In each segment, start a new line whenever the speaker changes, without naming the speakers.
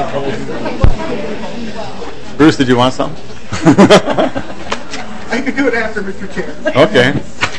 Bruce, did you want some?
I can do it after, Mr. Chair.
Okay.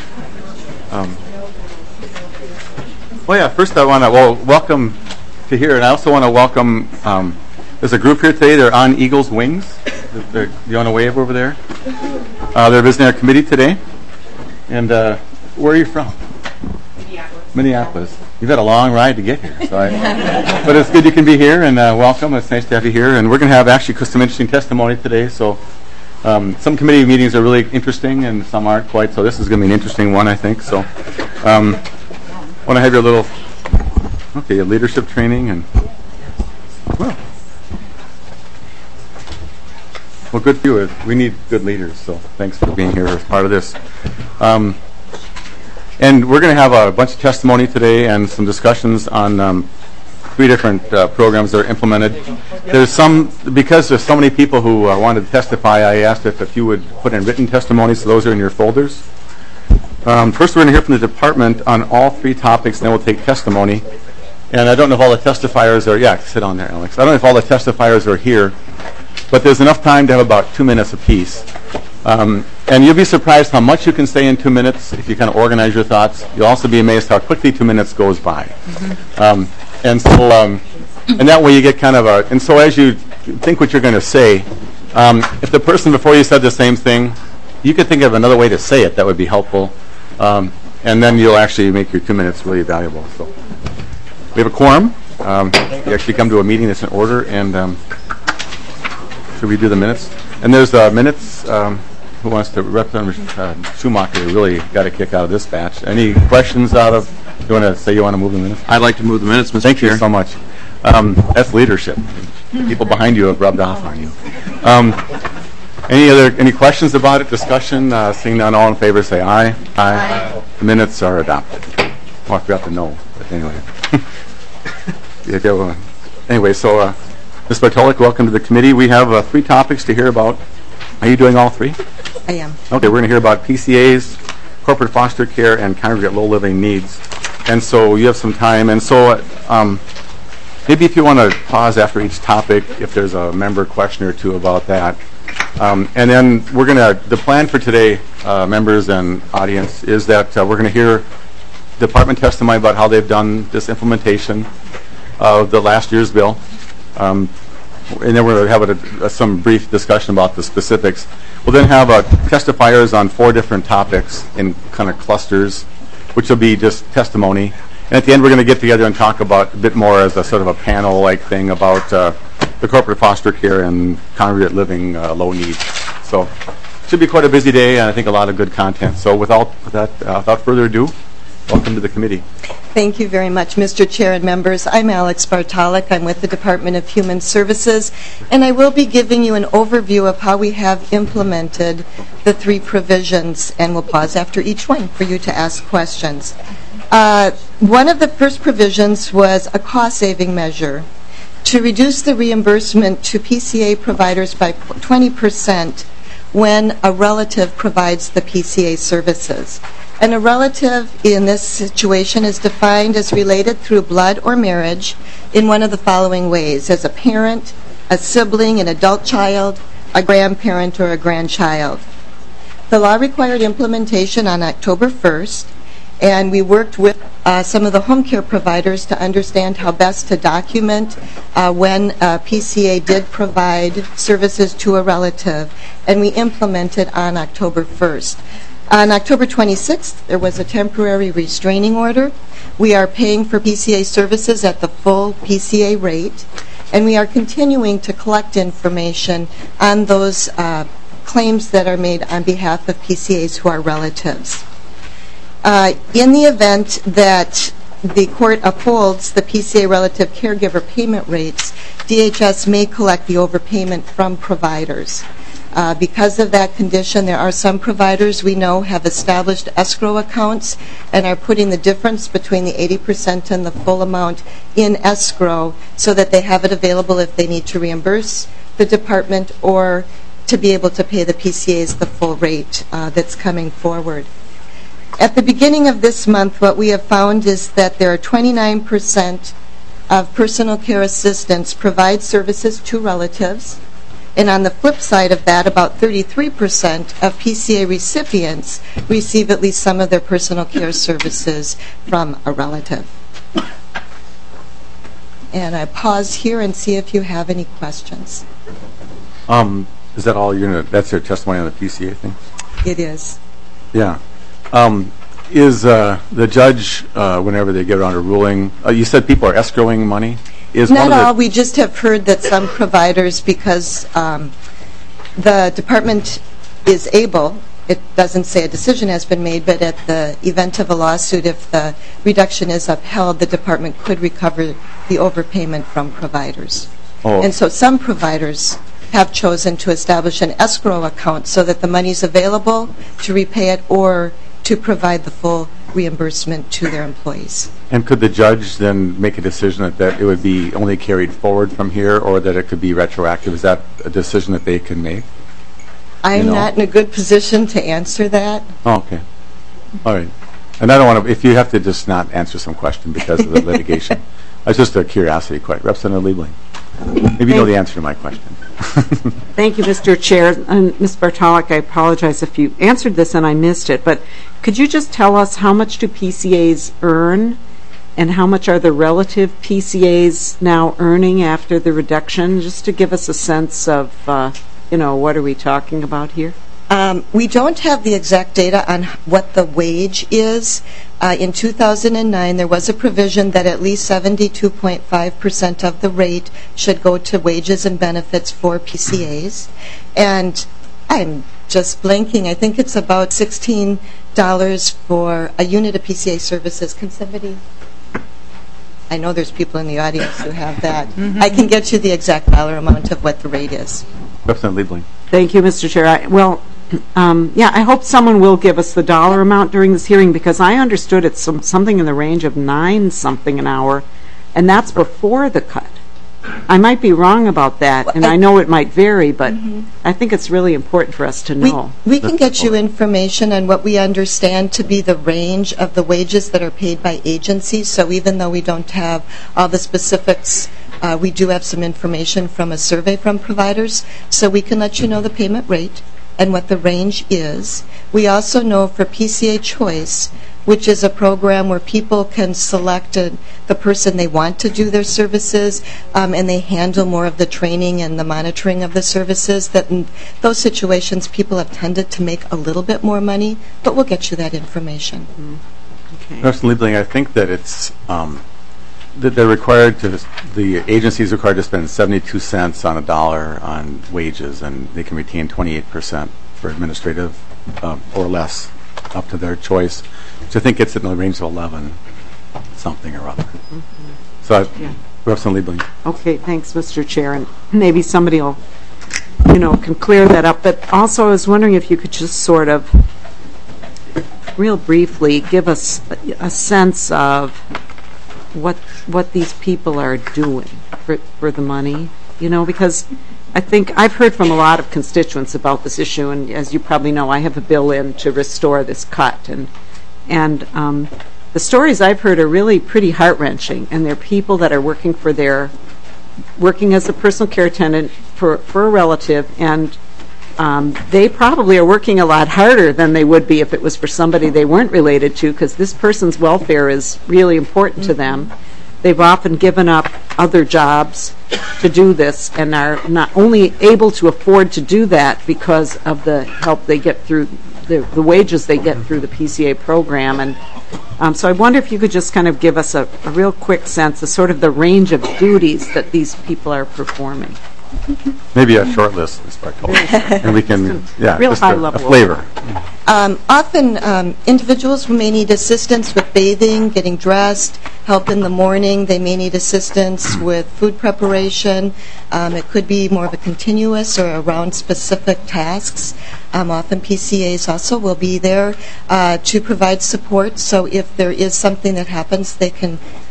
Well, yeah, first I want to welcome to here, and I also want to welcome, there's a group here today. They're on Eagle's Wings. You want to wave over there? They're visiting our committee today. And where are you from? Minneapolis. You've had a long ride to get here. But it's good you can be here, and welcome. It's nice to have you here. And we're going to have actually some interesting testimony today. So some committee meetings are really interesting, and some aren't quite. So this is going to be an interesting one, I think. So want to have your little, your leadership training. And well, good for you. We need good leaders. So thanks for being here as part of this. And we're going to have a bunch of testimony today and some discussions on 3 different programs that are implemented. Because there's so many people who wanted to testify, I asked if you would put in written testimonies, so those are in your folders. First, we're going to hear from the department on all 3 topics, and then we'll take testimony. And I don't know if all the testifiers are, sit on there, Alex. I don't know if all the testifiers are here, but there's enough time to have about 2 minutes apiece. And you'll be surprised how much you can say in 2 minutes if you kind of organize your thoughts. You'll also be amazed how quickly 2 minutes goes by. And that way you get kind of and so as you think what you're going to say, if the person before you said the same thing, you could think of another way to say it that would be helpful. And then you'll actually make your 2 minutes really valuable. So we have a quorum. You actually come to a meeting that's in order. And should we do the minutes? And there's minutes. Who wants to represent Schumacher? Really got a kick out of this batch. Any questions you want to say you want to move the minutes?
I'd like to move the minutes, Mr. Chair.
Thank you so much. That's leadership. People behind you have rubbed off on you. Any questions about it? Discussion? Seeing none, all in favor say aye. Aye. The minutes are adopted. Oh, I forgot to know. But anyway. Anyway, so Ms. Bartolik, welcome to the committee. We have 3 topics to hear about. Are you doing all 3?
I am.
Okay, we're going to hear about PCAs, corporate foster care, and congregate low living needs. And so you have some time. And so maybe if you want to pause after each topic, if there's a member question or 2 about that. And then the plan for today, members and audience, is that we're going to hear department testimony about how they've done this implementation of the last year's bill. And then we're going to have some brief discussion about the specifics. We'll then have testifiers on 4 different topics in kind of clusters, which will be just testimony. And at the end, we're going to get together and talk about a bit more as a sort of a panel-like thing about the corporate foster care and congregate living low needs. So it should be quite a busy day, and I think a lot of good content. So without further ado, welcome to the committee.
Thank you very much, Mr. Chair and members. I'm Alex Bartolik. I'm with the Department of Human Services, and I will be giving you an overview of how we have implemented the 3 provisions, and we'll pause after each one for you to ask questions. One of the first provisions was a cost-saving measure to reduce the reimbursement to PCA providers by 20% when a relative provides the PCA services. And a relative in this situation is defined as related through blood or marriage in one of the following ways: as a parent, a sibling, an adult child, a grandparent, or a grandchild. The law required implementation on October 1st, and we worked with some of the home care providers to understand how best to document when PCA did provide services to a relative, and we implemented on October 1st. On October 26th, there was a temporary restraining order. We are paying for PCA services at the full PCA rate, and we are continuing to collect information on those claims that are made on behalf of PCAs who are relatives. In the event that the court upholds the PCA relative caregiver payment rates, DHS may collect the overpayment from providers. Because of that condition, there are some providers we know have established escrow accounts and are putting the difference between the 80% and the full amount in escrow so that they have it available if they need to reimburse the department or to be able to pay the PCAs the full rate that's coming forward. At the beginning of this month, what we have found is that there are 29% of personal care assistants provide services to relatives. And on the flip side of that, about 33% of PCA recipients receive at least some of their personal care services from a relative. And I pause here and see if you have any questions.
Is that all that's your testimony on the PCA thing?
It is.
Yeah. Is the judge, whenever they get around a ruling, you said people are escrowing money?
Not all. We just have heard that some providers, because the department is able, it doesn't say a decision has been made, but at the event of a lawsuit, if the reduction is upheld, the department could recover the overpayment from providers.
Oh.
And so some providers have chosen to establish an escrow account so that the money is available to repay it or to provide the full reimbursement to their employees.
And could the judge then make a decision that it would be only carried forward from here, or that it could be retroactive? Is that a decision that they can make?
I'm not in a good position to answer that.
Oh, okay. All right. And I don't want to, if you have to just not answer some question because of the litigation. It's just a curiosity question. Representative Liebling, maybe you know the answer to my question.
Thank you, Mr. Chair. And Ms. Bartalik, I apologize if you answered this and I missed it, but could you just tell us how much do PCAs earn and how much are the relative PCAs now earning after the reduction, just to give us a sense of, what are we talking about here?
We don't have the exact data on what the wage is. In 2009, there was a provision that at least 72.5% of the rate should go to wages and benefits for PCAs. And I'm just blanking. I think it's about $16 for a unit of PCA services. Can somebody? I know there's people in the audience who have that. I can get you the exact dollar amount of what the rate is.
Representative Liebling.
Thank you, Mr. Chair. I hope someone will give us the dollar amount during this hearing, because I understood it's something in the range of 9 something an hour, and that's before the cut. I might be wrong about that, and I know it might vary, but I think it's really important for us to know.
We can get you information on what we understand to be the range of the wages that are paid by agencies. So even though we don't have all the specifics, we do have some information from a survey from providers, so we can let you know the payment rate and what the range is. We also know for PCA Choice, which is a program where people can select the person they want to do their services, and they handle more of the training and the monitoring of the services, that in those situations people have tended to make a little bit more money, but we'll get you that information.
Okay.
Representative Liebling, I think that it's that they're required to, the agency is required to spend 72 cents on a dollar on wages, and they can retain 28% for administrative or less, up to their choice, which I think gets it in the range of 11 something or other. So, Representative Liebling.
Okay, thanks, Mr. Chair, and maybe somebody will, can clear that up. But also, I was wondering if you could just sort of, real briefly, give us a sense of what these people are doing for the money, because I think I've heard from a lot of constituents about this issue, and as you probably know, I have a bill in to restore this cut, and the stories I've heard are really pretty heart-wrenching, and they're people that are working as a personal care attendant for a relative, and they probably are working a lot harder than they would be if it was for somebody they weren't related to, because this person's welfare is really important to them. They've often given up other jobs to do this and are not only able to afford to do that because of the help they get through, the wages they get through the PCA program. And so I wonder if you could just kind of give us a real quick sense of sort of the range of duties that these people are performing.
Maybe a short list, Ms. Bartoli, and we can,
real
just
high
a
level
flavor.
Often individuals who may need assistance with bathing, getting dressed, help in the morning. They may need assistance with food preparation. It could be more of a continuous or around specific tasks. Often PCAs also will be there to provide support. So if there is something that happens, they can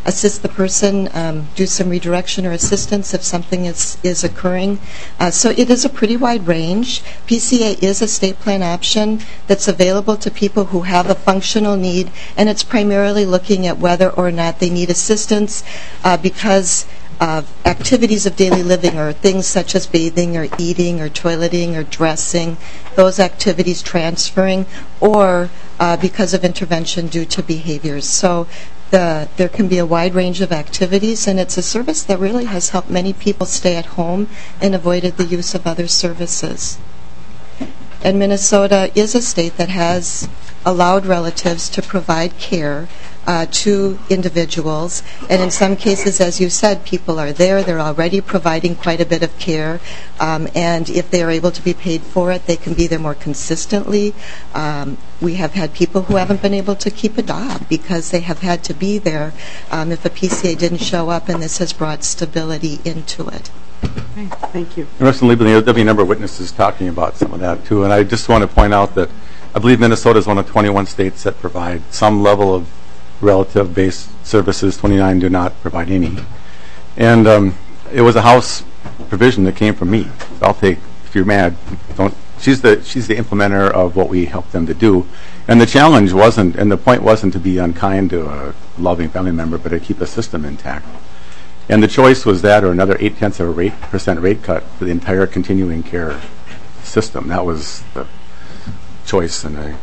assist the person, do some redirection or assistance if something is occurring. So it is a pretty wide range. PCA is a state plan option that's available to people who have a functional need, and it's primarily looking at whether or not they need assistance because activities of daily living or things such as bathing or eating or toileting or dressing, those activities transferring, or because of intervention due to behaviors. So there can be a wide range of activities, and it's a service that really has helped many people stay at home and avoided the use of other services. And Minnesota is a state that has allowed relatives to provide care to individuals, and in some cases, as you said, people are there, they're already providing quite a bit of care, and if they are able to be paid for it, they can be there more consistently. We have had people who haven't been able to keep a job because they have had to be there if a PCA didn't show up, and this has brought stability into it.
Okay, thank you.
Interestingly, there'll be a number of witnesses talking about some of that too, and I just want to point out that I believe Minnesota is one of 21 states that provide some level of relative-based services. 29 do not provide any. And it was a House provision that came from me. I'll take, if you're mad, don't. She's the implementer of what we helped them to do. And the challenge wasn't, and the point wasn't to be unkind to a loving family member, but to keep the system intact. And the choice was that or another 0.8% rate cut for the entire continuing care system. That was the choice, and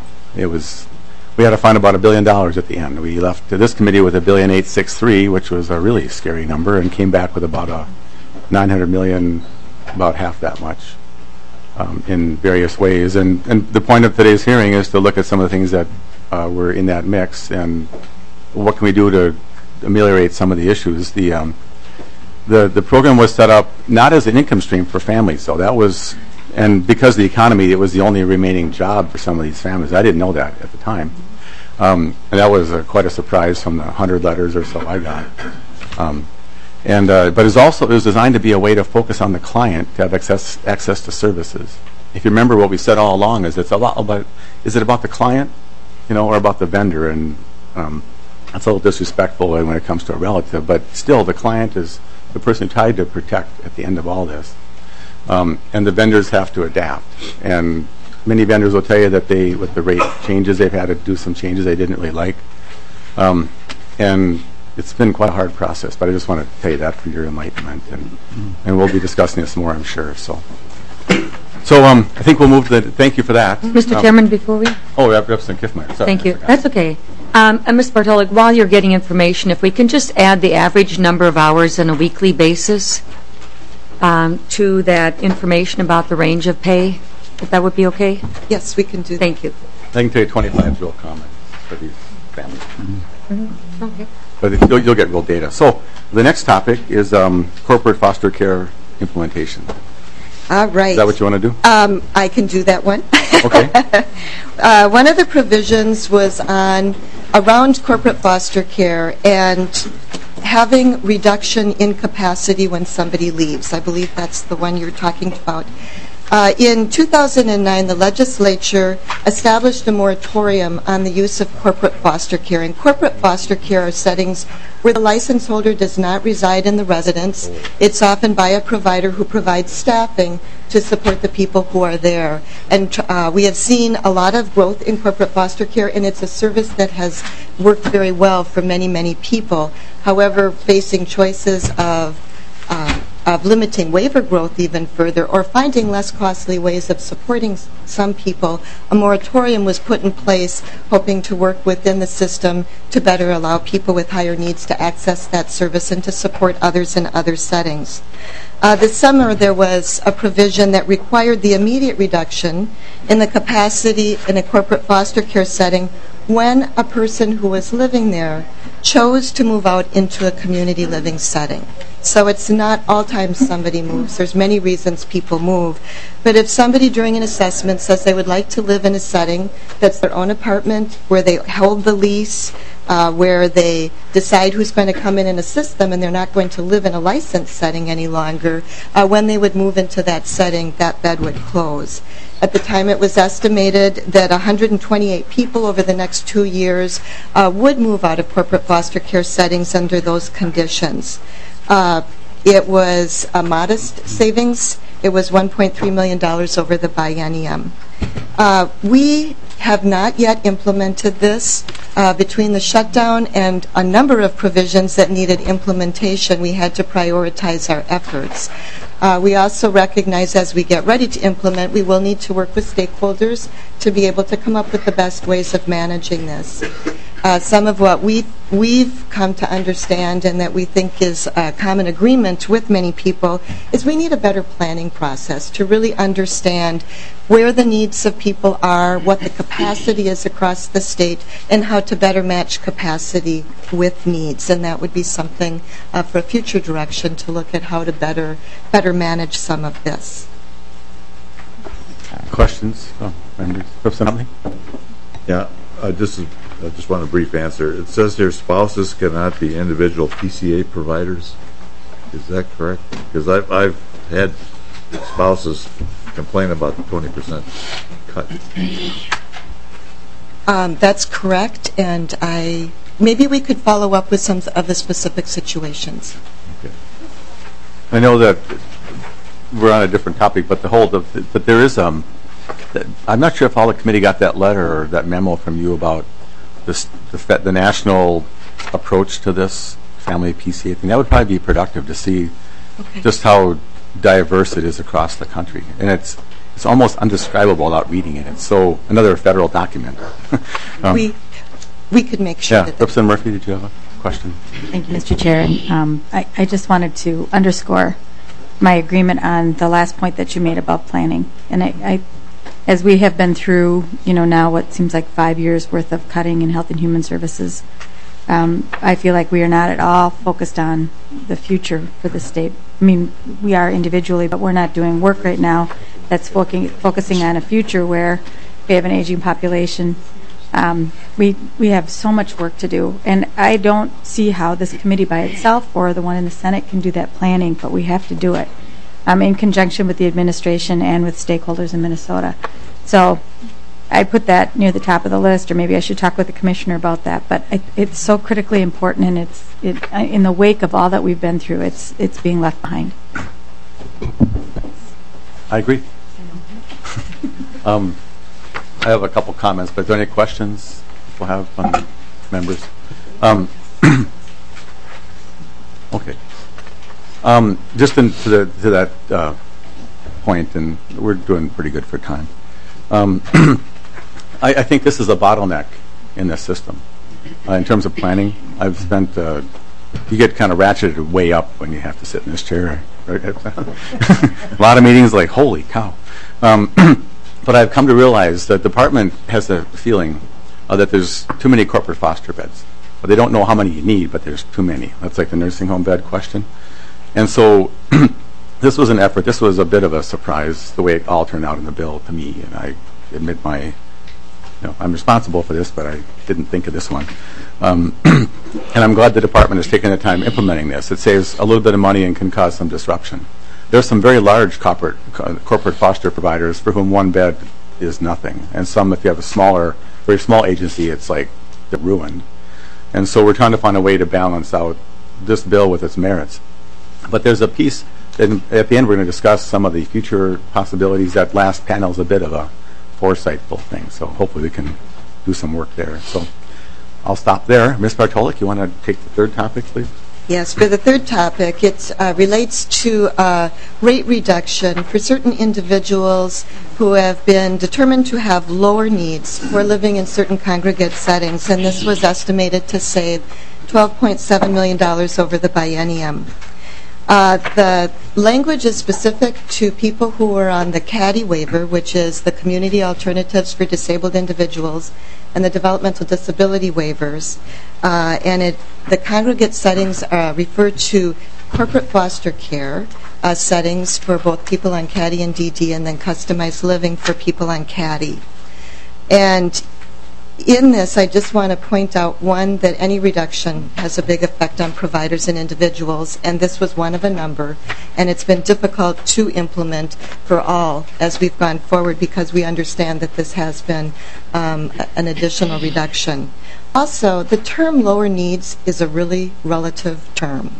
we had to find about $1 billion at the end. We left this committee with $1.863 billion, which was a really scary number, and came back with about $900 million, about half that much, in various ways. And the point of today's hearing is to look at some of the things that were in that mix, and what can we do to ameliorate some of the issues. The program was set up not as an income stream for families, so that was. And because of the economy, it was the only remaining job for some of these families. I didn't know that at the time. And that was quite a surprise from the 100 letters or so I got. But it was designed to be a way to focus on the client to have access to services. If you remember what we said all along, is it's a lot about, is it about the client, or about the vendor? And that's a little disrespectful when it comes to a relative, but still the client is the person tied to protect at the end of all this. And the vendors have to adapt. And many vendors will tell you that with the rate changes, they've had to do some changes they didn't really like. And it's been quite a hard process, but I just want to tell you that for your enlightenment. And we'll be discussing this more, I'm sure. So I think we'll move to thank you for that.
Mr. Chairman, before we...
Oh, Representative Kiffmeyer. Sorry,
thank you. That's okay. And Ms. Bartolek, while you're getting information, if we can just add the average number of hours on a weekly basis to that information about the range of pay, if that would be okay?
Yes, we can do that.
Thank you.
I can tell you 25 is real common for these families.
Okay.
But you'll get real data. So the next topic is corporate foster care implementation.
All right.
Is that what you want to do?
I can do that one.
Okay.
One of the provisions was around corporate foster care and having reduction in capacity when somebody leaves. I believe that's the one you're talking about. In 2009, the legislature established a moratorium on the use of corporate foster care. And corporate foster care are settings where the license holder does not reside in the residence. It's often by a provider who provides staffing to support the people who are there. And we have seen a lot of growth in corporate foster care, and it's a service that has worked very well for many, many people. However, facing choices of limiting waiver growth even further or finding less costly ways of supporting some people, a moratorium was put in place hoping to work within the system to better allow people with higher needs to access that service and to support others in other settings. This summer there was a provision that required the immediate reduction in the capacity in a corporate foster care setting when a person who was living there chose to move out into a community living setting. So it's not all times somebody moves. There's many reasons people move. But if somebody during an assessment says they would like to live in a setting that's their own apartment, where they hold the lease, where they decide who's going to come in and assist them, and they're not going to live in a licensed setting any longer. When they would move into that setting, that bed would close. At the time, it was estimated that 128 people over the next 2 years would move out of corporate foster care settings under those conditions. It was a modest savings. It was $1.3 million over the biennium. We have not yet implemented this. Between the shutdown and a number of provisions that needed implementation, we had to prioritize our efforts. We also recognize as we get ready to implement, we will need to work with stakeholders to be able to come up with the best ways of managing this. Some of what we've come to understand and that we think is a common agreement with many people is we need a better planning process to really understand where the needs of people are, what the capacity is across the state, and how to better match capacity with needs. And that would be something for a future direction to look at how to better manage some of this.
Questions? Members? Something?
Yeah, I just want a brief answer. It says here spouses cannot be individual PCA providers. Is that correct? Because I've had spouses complain about the 20% cut.
That's correct, and maybe we could follow up with some of the specific situations.
Okay. I know that we're on a different topic, but but there is I'm not sure if all the committee got that letter or that memo from you about the national approach to this family PCA thing. That would probably be productive to see just how diverse it is across the country, and it's almost undescribable without reading it. It's so another federal document.
We could make sure.
Yeah, Representative Murphy, did you have a question?
Thank you, Mr. Chair. I just wanted to underscore my agreement on the last point that you made about planning. And I as we have been through, now what seems like 5 years worth of cutting in Health and Human Services, I feel like we are not at all focused on the future for the state. I mean, we are individually, but we're not doing work right now that's focusing on a future where we have an aging population. We have so much work to do, and I don't see how this committee by itself or the one in the Senate can do that planning, but we have to do it in conjunction with the administration and with stakeholders in Minnesota. So I put that near the top of the list, or maybe I should talk with the commissioner about that, but it's so critically important, and in the wake of all that we've been through, it's being left behind.
I agree. I have a couple comments, but are there any questions people have from members? Okay. Just to that point, and we're doing pretty good for time. I think this is a bottleneck in this system. In terms of planning, I've spent, you get kind of ratcheted way up when you have to sit in this chair. A lot of meetings like, holy cow. But I've come to realize that the department has a feeling that there's too many corporate foster beds. But they don't know how many you need, but there's too many. That's like the nursing home bed question. And so this was an effort. This was a bit of a surprise, the way it all turned out in the bill to me. And I admit I'm responsible for this, but I didn't think of this one. And I'm glad the department has taken the time implementing this. It saves a little bit of money and can cause some disruption. There are some very large corporate foster providers for whom one bed is nothing. And some, if you have a very small agency, it's like they're ruined. And so we're trying to find a way to balance out this bill with its merits. But there's a piece, and at the end we're going to discuss some of the future possibilities. That last panel is a bit of a foresightful thing, so hopefully we can do some work there. So I'll stop there. Ms. Bartolik, you want to take the third topic, please?
Yes, for the third topic, it relates to rate reduction for certain individuals who have been determined to have lower needs for living in certain congregate settings, and this was estimated to save $12.7 million over the biennium. The language is specific to people who are on the CADI waiver, which is the Community Alternatives for Disabled Individuals, and the Developmental Disability waivers. And the congregate settings refer to corporate foster care settings for both people on CADI and DD, and then customized living for people on CADI. And In this, I just want to point out, one, that any reduction has a big effect on providers and individuals, and this was one of a number, and it's been difficult to implement for all as we've gone forward because we understand that this has been an additional reduction. Also, the term lower needs is a really relative term.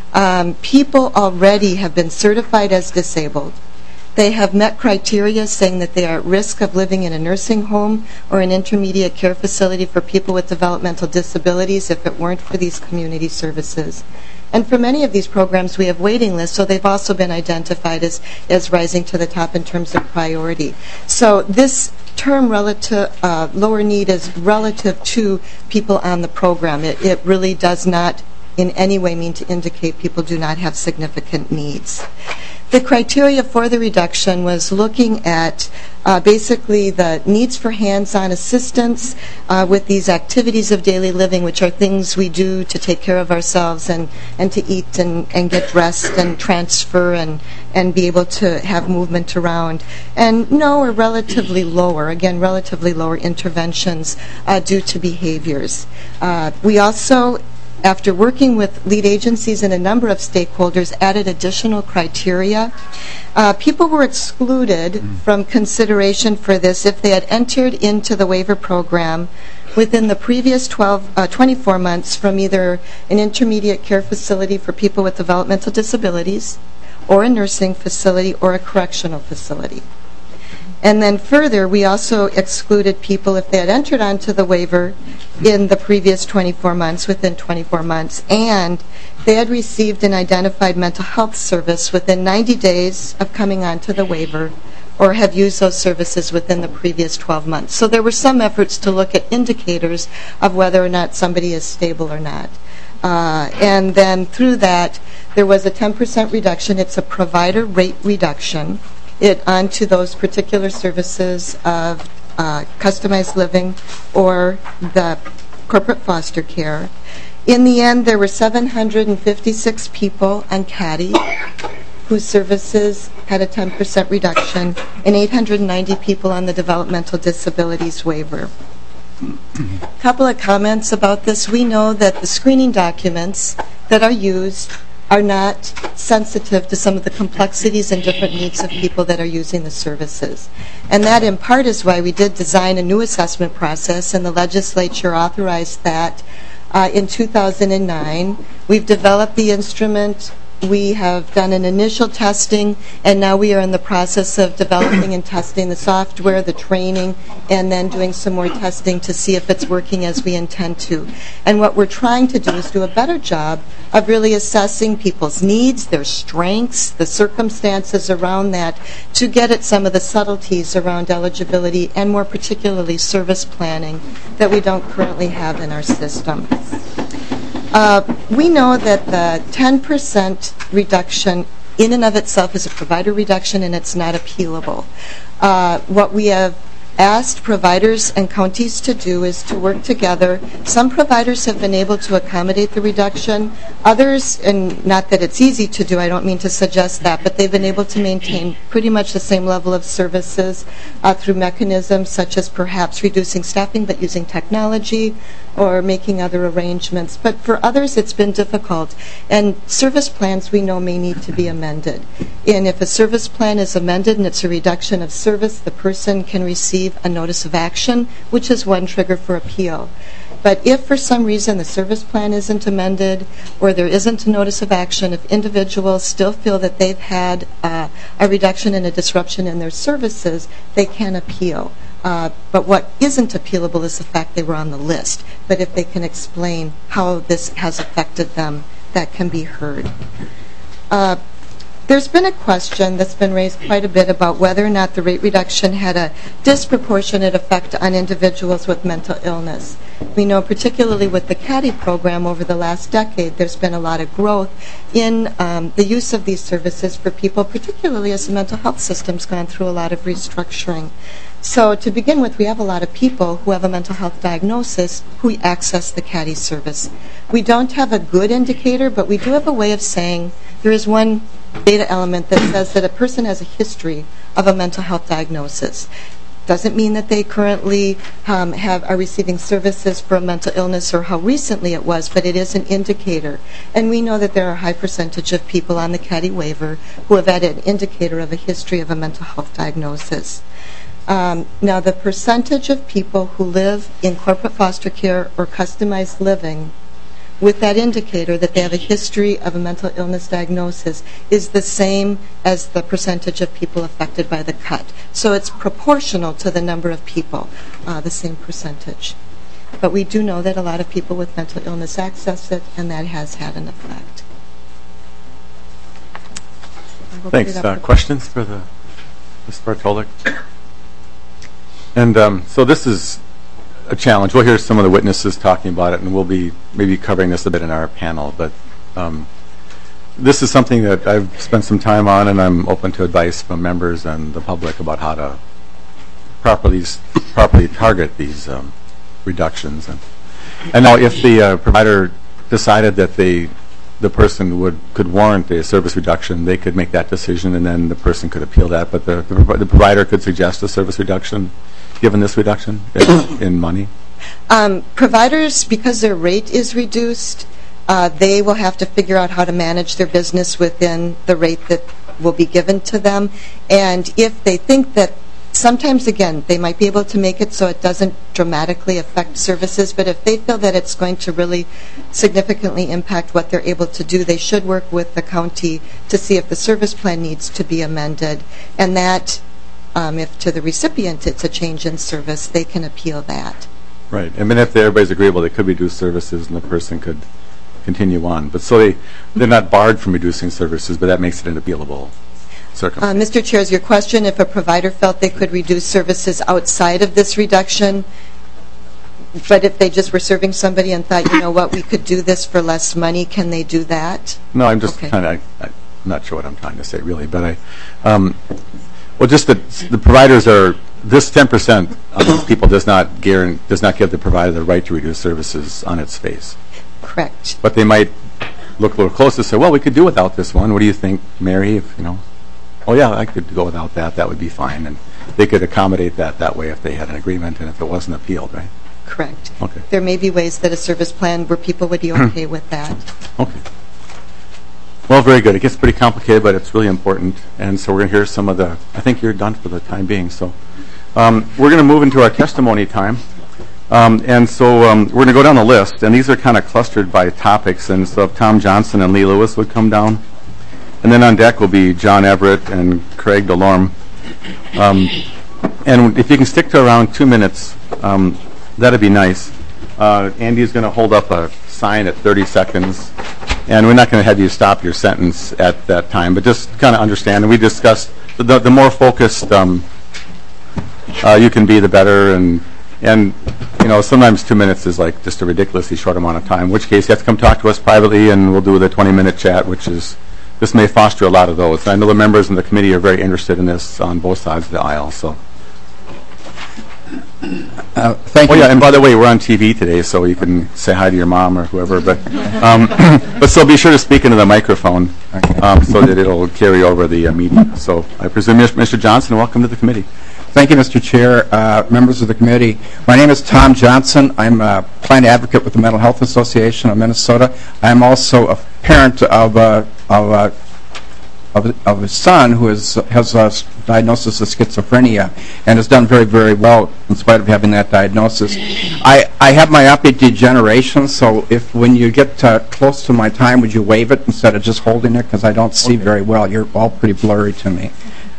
People already have been certified as disabled. They have met criteria saying that they are at risk of living in a nursing home or an intermediate care facility for people with developmental disabilities if it weren't for these community services. And for many of these programs, we have waiting lists, so they've also been identified as rising to the top in terms of priority. So this term lower need is relative to people on the program. It really does not in any way mean to indicate people do not have significant needs. The criteria for the reduction was looking at basically the needs for hands-on assistance with these activities of daily living, which are things we do to take care of ourselves and to eat and get dressed and transfer and be able to have movement around. And no, or relatively lower, again, relatively lower interventions due to behaviors. We also, after working with lead agencies and a number of stakeholders, added additional criteria. People were excluded from consideration for this if they had entered into the waiver program within the previous 24 months from either an intermediate care facility for people with developmental disabilities, or a nursing facility, or a correctional facility. And then further, we also excluded people if they had entered onto the waiver in the previous 24 months, within 24 months, and they had received an identified mental health service within 90 days of coming onto the waiver, or have used those services within the previous 12 months. So there were some efforts to look at indicators of whether or not somebody is stable or not. And then through that, there was a 10% reduction. It's a provider rate reduction onto those particular services of customized living or the corporate foster care. In the end, there were 756 people on CADI whose services had a 10% reduction, and 890 people on the developmental disabilities waiver. A couple of comments about this. We know that the screening documents that are used are not sensitive to some of the complexities and different needs of people that are using the services. And that in part is why we did design a new assessment process, and the legislature authorized that in 2009. We've developed the instrument. We have done an initial testing, and now we are in the process of developing and testing the software, the training, and then doing some more testing to see if it's working as we intend to. And what we're trying to do is do a better job of really assessing people's needs, their strengths, the circumstances around that, to get at some of the subtleties around eligibility and more particularly service planning that we don't currently have in our system. We know that the 10% reduction in and of itself is a provider reduction, and it's not appealable. What we have asked providers and counties to do is to work together. Some providers have been able to accommodate the reduction. Others, and not that it's easy to do, I don't mean to suggest that, but they've been able to maintain pretty much the same level of services through mechanisms such as perhaps reducing staffing but using technology or making other arrangements. But for others, it's been difficult. And service plans, we know, may need to be amended. And if a service plan is amended and it's a reduction of service, the person can receive a notice of action, which is one trigger for appeal. But if for some reason the service plan isn't amended or there isn't a notice of action, if individuals still feel that they've had a reduction and a disruption in their services, they can appeal. But what isn't appealable is the fact they were on the list. But if they can explain how this has affected them, that can be heard. There's been a question that's been raised quite a bit about whether or not the rate reduction had a disproportionate effect on individuals with mental illness. We know particularly with the CADI program over the last decade, there's been a lot of growth in the use of these services for people, particularly as the mental health system's gone through a lot of restructuring. So to begin with, we have a lot of people who have a mental health diagnosis who access the CADI service. We don't have a good indicator, but we do have a way of saying there is one data element that says that a person has a history of a mental health diagnosis. Doesn't mean that they currently are receiving services for a mental illness or how recently it was, but it is an indicator. And we know that there are a high percentage of people on the CADI waiver who have had an indicator of a history of a mental health diagnosis. Now, the percentage of people who live in corporate foster care or customized living with that indicator that they have a history of a mental illness diagnosis is the same as the percentage of people affected by the cut. So it's proportional to the number of people, the same percentage. But we do know that a lot of people with mental illness access it, and that has had an effect.
Thanks. Questions for Ms. Bartolek? And so this is a challenge. We'll hear some of the witnesses talking about it, and we'll be maybe covering this a bit in our panel. But this is something that I've spent some time on, and I'm open to advice from members and the public about how to properly target these reductions. And now, if the provider decided that the person could warrant a service reduction, they could make that decision, and then the person could appeal that. But the provider could suggest a service reduction, given this reduction in money?
Providers, because their rate is reduced, they will have to figure out how to manage their business within the rate that will be given to them. And if they think that sometimes, again, they might be able to make it so it doesn't dramatically affect services, but if they feel that it's going to really significantly impact what they're able to do, they should work with the county to see if the service plan needs to be amended. And that, if to the recipient it's a change in service, they can appeal that.
Right. I mean, if everybody's agreeable, they could reduce services and the person could continue on. But so they're not barred from reducing services, but that makes it an appealable circumstance.
Mr. Chair, is your question if a provider felt they could reduce services outside of this reduction, but if they just were serving somebody and thought, you know what, we could do this for less money, can they do that?
No, I'm just kind of, I'm not sure what I'm trying to say really, but well, just that the providers are, this 10% of these people does not give the provider the right to reduce services on its face.
Correct.
But they might look a little closer and say, well, we could do without this one. What do you think, Mary? If, oh yeah, I could go without that. That would be fine. And they could accommodate that way if they had an agreement and if it wasn't appealed, right?
Correct.
Okay.
There may be ways that a service plan where people would be okay with that.
Okay. Well, very good. It gets pretty complicated, but it's really important. And so we're going to hear some of the, I think you're done for the time being. So we're going to move into our testimony time. And so we're going to go down the list. And these are kind of clustered by topics. And so if Tom Johnson and Lee Lewis would come down. And then on deck will be John Everett and Craig DeLorme. And if you can stick to around 2 minutes, that'd be nice. Andy's going to hold up a sign at 30 seconds. And we're not going to have you stop your sentence at that time, but just kind of understand. And we discussed the more focused you can be, the better. And sometimes 2 minutes is like just a ridiculously short amount of time, in which case you have to come talk to us privately, and we'll do the 20-minute chat, this may foster a lot of those. I know the members in the committee are very interested in this on both sides of the aisle. So.
Thank you.
Oh yeah, and by the way, we're on TV today, so you can say hi to your mom or whoever. But but so be sure to speak into the microphone so that it'll carry over the meeting. So I presume, Mr. Johnson, welcome to the committee.
Thank you, Mr. Chair, members of the committee. My name is Tom Johnson. I'm a client advocate with the Mental Health Association of Minnesota. I'm also a parent of a son who has a diagnosis of schizophrenia and has done very, very well in spite of having that diagnosis. I have myopia degeneration, so when you get close to my time, would you wave it instead of just holding it, because I don't see very well. You're all pretty blurry to me.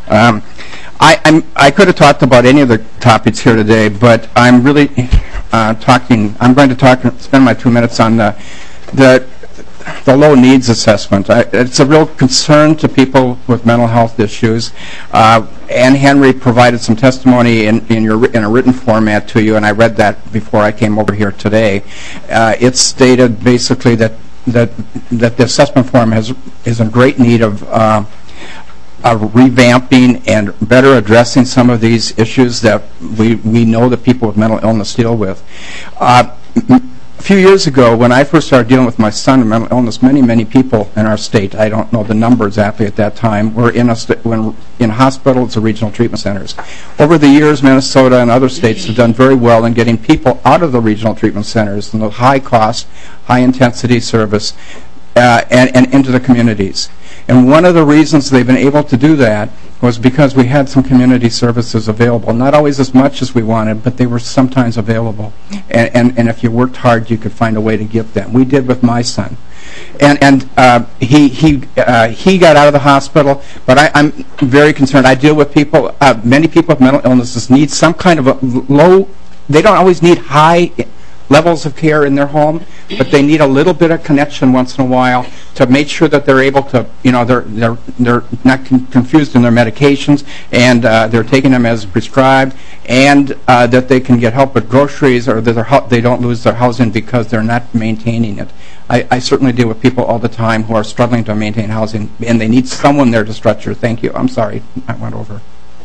I could have talked about any of the topics here today, but I'm really I'm going to spend my 2 minutes on the low needs assessment. It's a real concern to people with mental health issues. Ann Henry provided some testimony in a written format to you, and I read that before I came over here today. It stated basically that the assessment form is in great need of revamping and better addressing some of these issues that we know that people with mental illness deal with. a few years ago, when I first started dealing with my son with mental illness, many people in our state, I don't know the number exactly at that time, were in hospitals or regional treatment centers. Over the years, Minnesota and other states have done very well in getting people out of the regional treatment centers and the high-cost, high-intensity service and into the communities. And one of the reasons they've been able to do that was because we had some community services available. Not always as much as we wanted, but they were sometimes available. And if you worked hard, you could find a way to get them. We did with my son. And he got out of the hospital, but I'm very concerned. I deal with people, many people with mental illnesses need some kind of a low, they don't always need high levels of care in their home, but they need a little bit of connection once in a while to make sure that they're able to, they're not confused in their medications, and they're taking them as prescribed, and that they can get help with groceries, or that they don't lose their housing because they're not maintaining it. I certainly deal with people all the time who are struggling to maintain housing, and they need someone there to structure. Thank you. I'm sorry. I went over.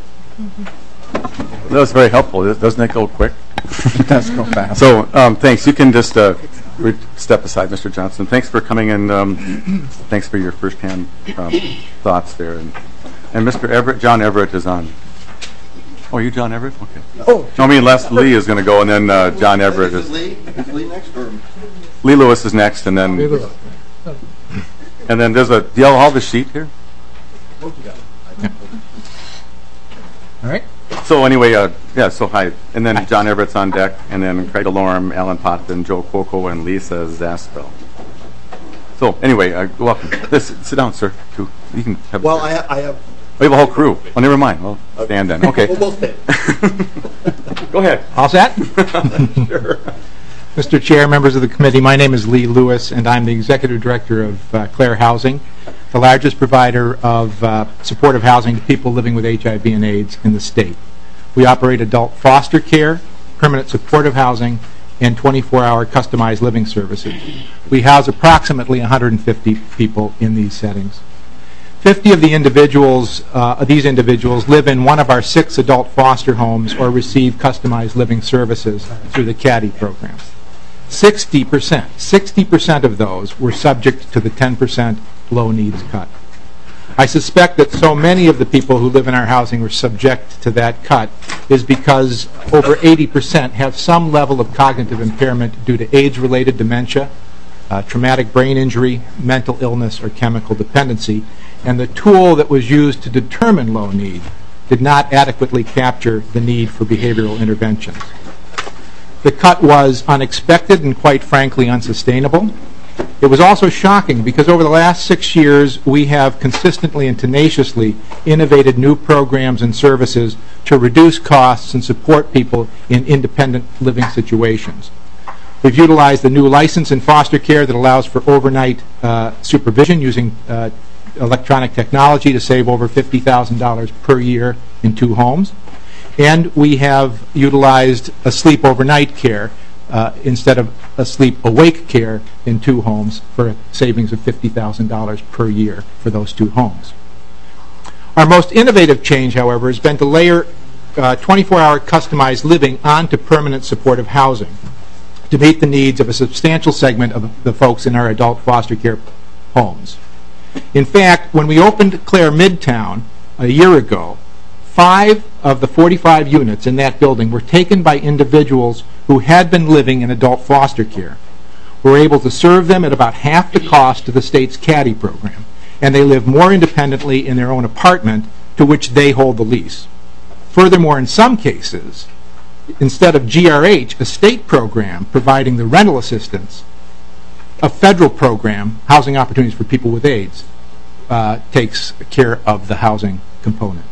That was very helpful. Doesn't it go quick?
It does go fast.
So, thanks. You can just step aside, Mr. Johnson. Thanks for coming, and thanks for your first-hand thoughts there. And Mr. Everett, John Everett is on. Oh, are you John Everett? Okay. Oh, I mean, Les Lee is going to go, and then John Everett is.
Is Lee next? Or?
Lee Lewis is next, and then. And then there's do y'all have the sheet here?
Yeah.
All right. So anyway, so hi. And then John Everett's on deck, and then Craig Delorme, Alan Potvin, Joe Coco, and Lisa Zaspel. So anyway, welcome. Sit down, sir. You can have.
Well, I have.
We have a whole crew. Oh, never mind. Well, stand then. Okay.
We'll both stand.
Go ahead.
All set?
Sure.
Mr. Chair, members of the committee, my name is Lee Lewis, and I'm the Executive Director of Clare Housing, the largest provider of supportive housing to people living with HIV and AIDS in the state. We operate adult foster care, permanent supportive housing, and 24-hour customized living services. We house approximately 150 people in these settings. 50 of these individuals live in one of our 6 adult foster homes or receive customized living services through the CADDY program. 60% of those were subject to the 10% low needs cut. I suspect that so many of the people who live in our housing were subject to that cut is because over 80% have some level of cognitive impairment due to AIDS-related dementia, traumatic brain injury, mental illness, or chemical dependency, and the tool that was used to determine low need did not adequately capture the need for behavioral interventions. The cut was unexpected and, quite frankly, unsustainable. It was also shocking because over the last 6 years, we have consistently and tenaciously innovated new programs and services to reduce costs and support people in independent living situations. We've utilized the new license in foster care that allows for overnight supervision using electronic technology to save over $50,000 per year in 2 homes. And we have utilized asleep overnight care instead of asleep awake care in 2 homes for a savings of $50,000 per year for those 2 homes. Our most innovative change, however, has been to layer 24-hour customized living onto permanent supportive housing to meet the needs of a substantial segment of the folks in our adult foster care homes. In fact, when we opened Clare Midtown a year ago, 5 of the 45 units in that building were taken by individuals who had been living in adult foster care. We're able to serve them at about half the cost of the state's CADDY program, and they live more independently in their own apartment to which they hold the lease. Furthermore, in some cases, instead of GRH, a state program providing the rental assistance, a federal program, Housing Opportunities for People with AIDS, takes care of the housing component.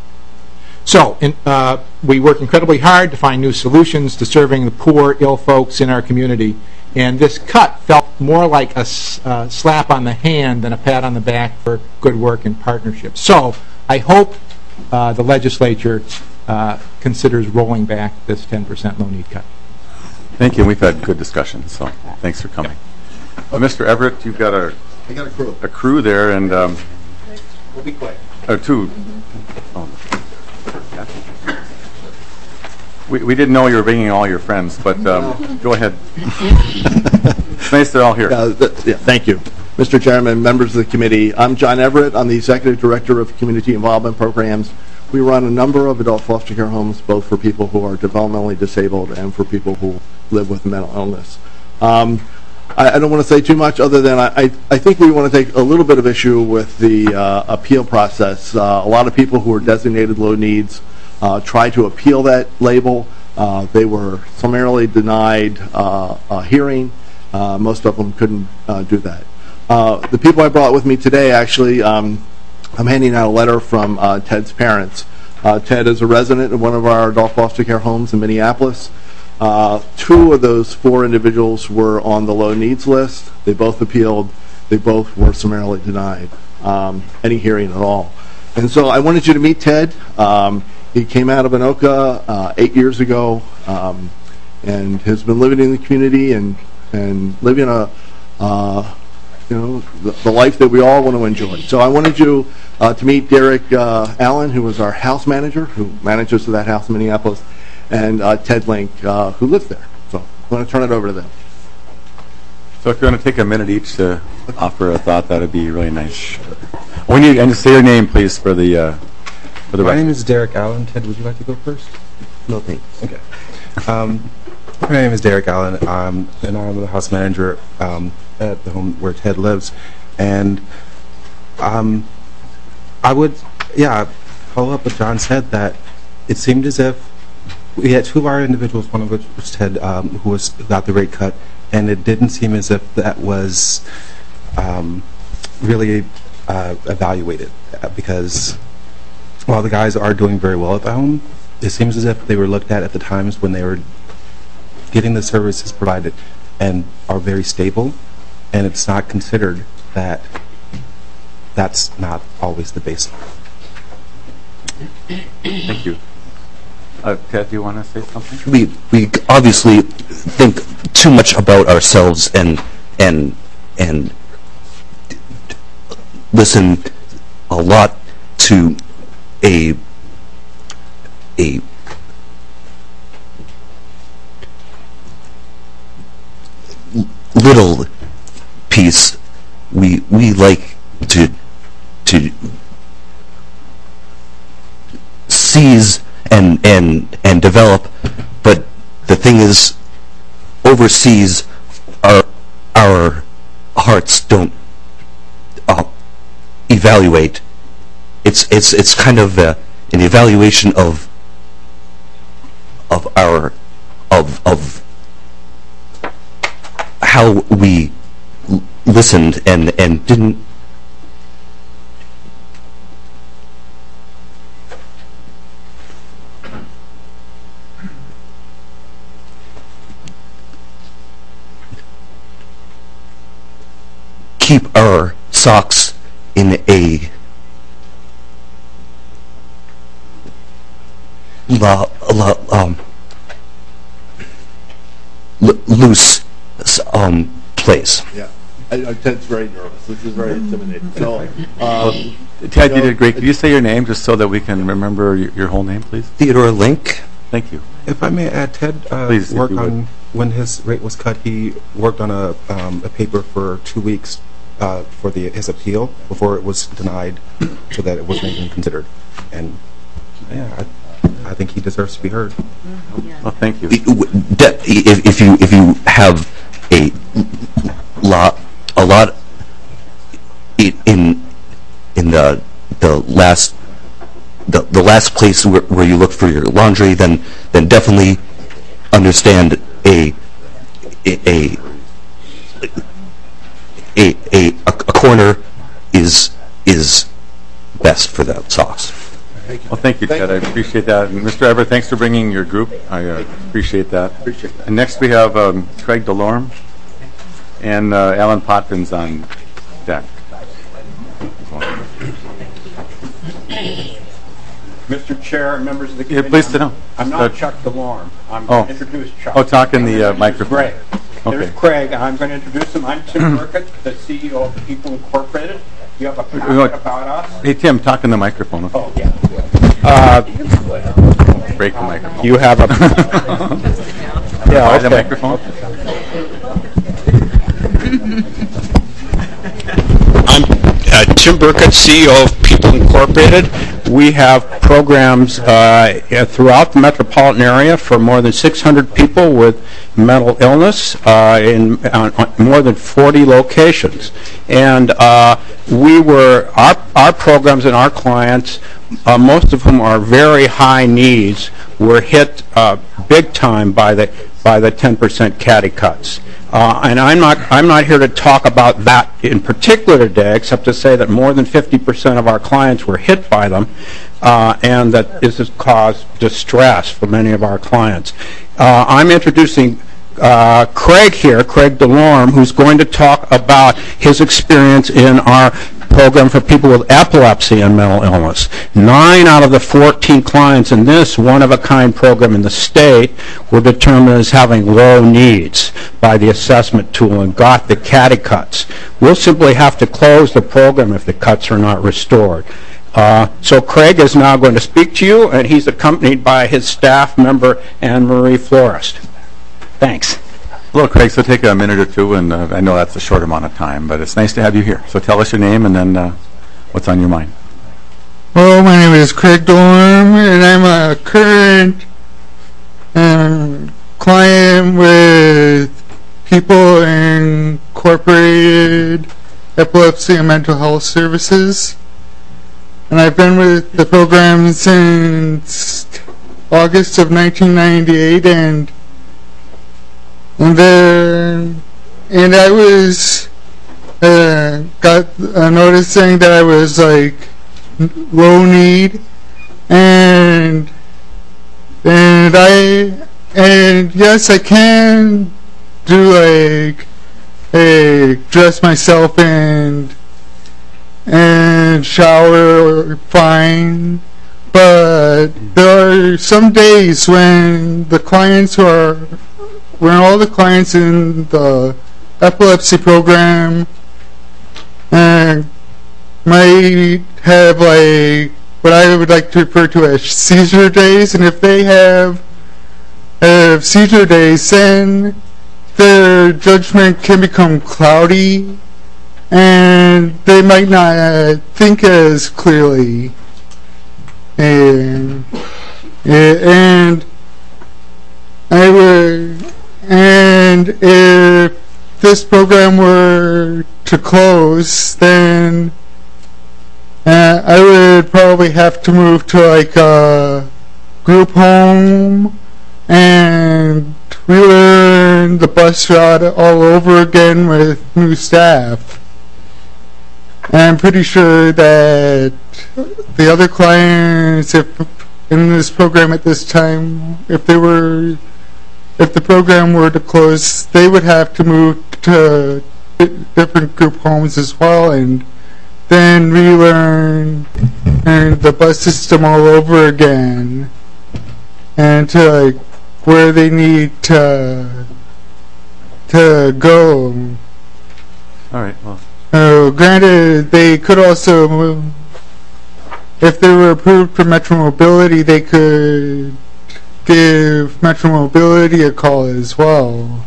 So we work incredibly hard to find new solutions to serving the poor, ill folks in our community, and this cut felt more like a slap on the hand than a pat on the back for good work and partnership. So I hope the legislature considers rolling back this 10% low need cut.
Thank you. We've had good discussions, so thanks for coming. Mr. Everett, you've got
I got
a crew there, and
we'll be quick.
2. Oh. We didn't know you were bringing all your friends, but go ahead. It's nice they're all here.
Thank you. Mr. Chairman, members of the committee, I'm John Everett. I'm the Executive Director of Community Involvement Programs. We run a number of adult foster care homes, both for people who are developmentally disabled and for people who live with mental illness. I don't want to say too much other than I think we want to take a little bit of issue with the appeal process. A lot of people who are designated low needs tried to appeal that label. They were summarily denied a hearing. Most of them couldn't do that. The people I brought with me today, actually, I'm handing out a letter from Ted's parents. Ted is a resident of one of our adult foster care homes in Minneapolis. 2 of those 4 individuals were on the low needs list. They both appealed. They both were summarily denied any hearing at all. And so I wanted you to meet Ted. He came out of Anoka 8 years ago and has been living in the community and living the life that we all want to enjoy. So I wanted you to meet Derek Allen, who is our house manager, who manages that house in Minneapolis, and Ted Link, who lives there. So I'm going to turn it over to them.
So if you're going to take a minute each to offer a thought, that would be really nice. And just say your name, please, for the
My name is Derek Allen. Ted, would you like to go first?
No, thanks.
Okay. My name is Derek Allen, and I'm the house manager at the home where Ted lives. And I would, follow up what John said, that it seemed as if we had 2 of our individuals, one of which was Ted, who got the rate cut, and it didn't seem as if that was really evaluated, because while the guys are doing very well at the home, it seems as if they were looked at the times when they were getting the services provided and are very stable, and it's not considered that that's not always the baseline.
Thank you. Ted, do you want to say something?
We obviously think too much about ourselves and listen a lot to a little piece. We like to seize and develop, but the thing is, overseas our hearts don't evaluate. It's kind of an evaluation of how we listened and didn't keep our socks in a loose place.
Yeah. Ted's very nervous. This is very intimidating. So,
Ted, you did great. Could you say your name just so that we can remember your whole name, please?
Theodore Link.
Thank you.
If I may add, Ted
Please,
worked on, when his rate was cut, he worked on a paper for 2 weeks for his appeal before it was denied, so that it wasn't even considered. And I think he deserves to be heard.
Well, thank you.
If you have a lot in the last place where you look for your laundry, then definitely understand a corner is best for that sauce.
Well, thank you, Ted. I appreciate that. And Mr. Everett, thanks for bringing your group. I appreciate that. And next we have Craig DeLorme and Alan Potvin's on deck.
Mr. Chair and members of the committee,
please sit down.
I'm not Chuck DeLorme. I'm going to introduce Chuck.
Oh, talk in the microphone.
Craig.
Okay.
There's Craig, and I'm going to introduce him. I'm Tim Burkett, the CEO of People Incorporated. You have a packet about us.
Hey, Tim, talk in the microphone.
Oh, yeah.
break the microphone.
You have a...
Buy the microphone.
I'm Tim Burkett, CEO of People Incorporated. We have programs throughout the metropolitan area for more than 600 people with mental illness in more than 40 locations. And our programs and our clients, most of whom are very high needs, were hit big time by the 10% caddy cuts. And I'm not here to talk about that in particular today, except to say that more than 50% of our clients were hit by them, and that this has caused distress for many of our clients. I'm introducing Craig here, Craig DeLorme, who's going to talk about his experience in our program for people with epilepsy and mental illness. 9 out of the 14 clients in this one-of-a-kind program in the state were determined as having low needs by the assessment tool and got the caddy cuts. We'll simply have to close the program if the cuts are not restored. So Craig is now going to speak to you, and he's accompanied by his staff member, Anne-Marie Florist. Thanks.
Hello, Craig. So take a minute or two, and I know that's a short amount of time, but it's nice to have you here. So tell us your name and then what's on your mind.
Hello, my name is Craig DeLorme, and I'm a current client with People Incorporated Epilepsy and Mental Health Services. And I've been with the program since August of 1998, and I was got a notice saying that I was like low need, and yes, I can do like dress myself and shower fine, but there are some days when all the clients in the epilepsy program might have like what I would like to refer to as seizure days, and if they have seizure days, then their judgment can become cloudy and they might not think as clearly, and if this program were to close, then I would probably have to move to like a group home and relearn the bus route all over again with new staff. And I'm pretty sure that the other clients, if in this program at this time, if the program were to close, they would have to move to different group homes as well, and then relearn the bus system all over again, and to like where they need to go.
All right. Well.
Granted, they could also move, if they were approved for Metro Mobility, they could give Metro Mobility a call as well.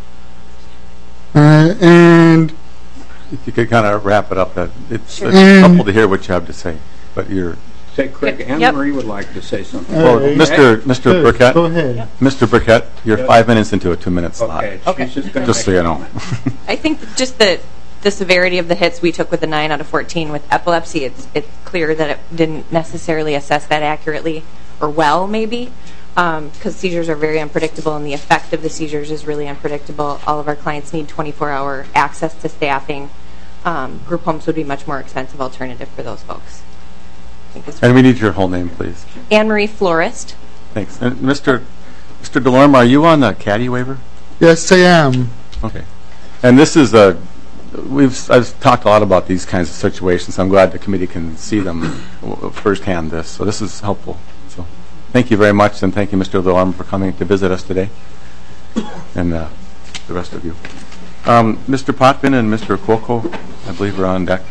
And
if you could kind of wrap it up, it's helpful to hear what you have to say, but you're...
Say, Craig, Anne-Marie would like to say something.
Well, Mr. Burkett,
go ahead.
Mr. Burkett, you're 5 minutes into a 2-minute slot.
Okay.
Just so you know.
I think just the severity of the hits we took with the 9 out of 14 with epilepsy, it's clear that it didn't necessarily assess that accurately or well, maybe, because seizures are very unpredictable and the effect of the seizures is really unpredictable. All of our clients need 24-hour access to staffing. Group homes would be a much more expensive alternative for those folks.
And we need your whole name, please.
Anne-Marie Florist.
Thanks. And Mr. DeLorme, are you on the caddy waiver?
Yes, I am.
Okay. And this is I've talked a lot about these kinds of situations. I'm glad the committee can see them firsthand. So this is helpful. So thank you very much, and thank you, Mr. DeLorme, for coming to visit us today, and the rest of you. Mr. Potvin and Mr. Cuoco, I believe, are on deck.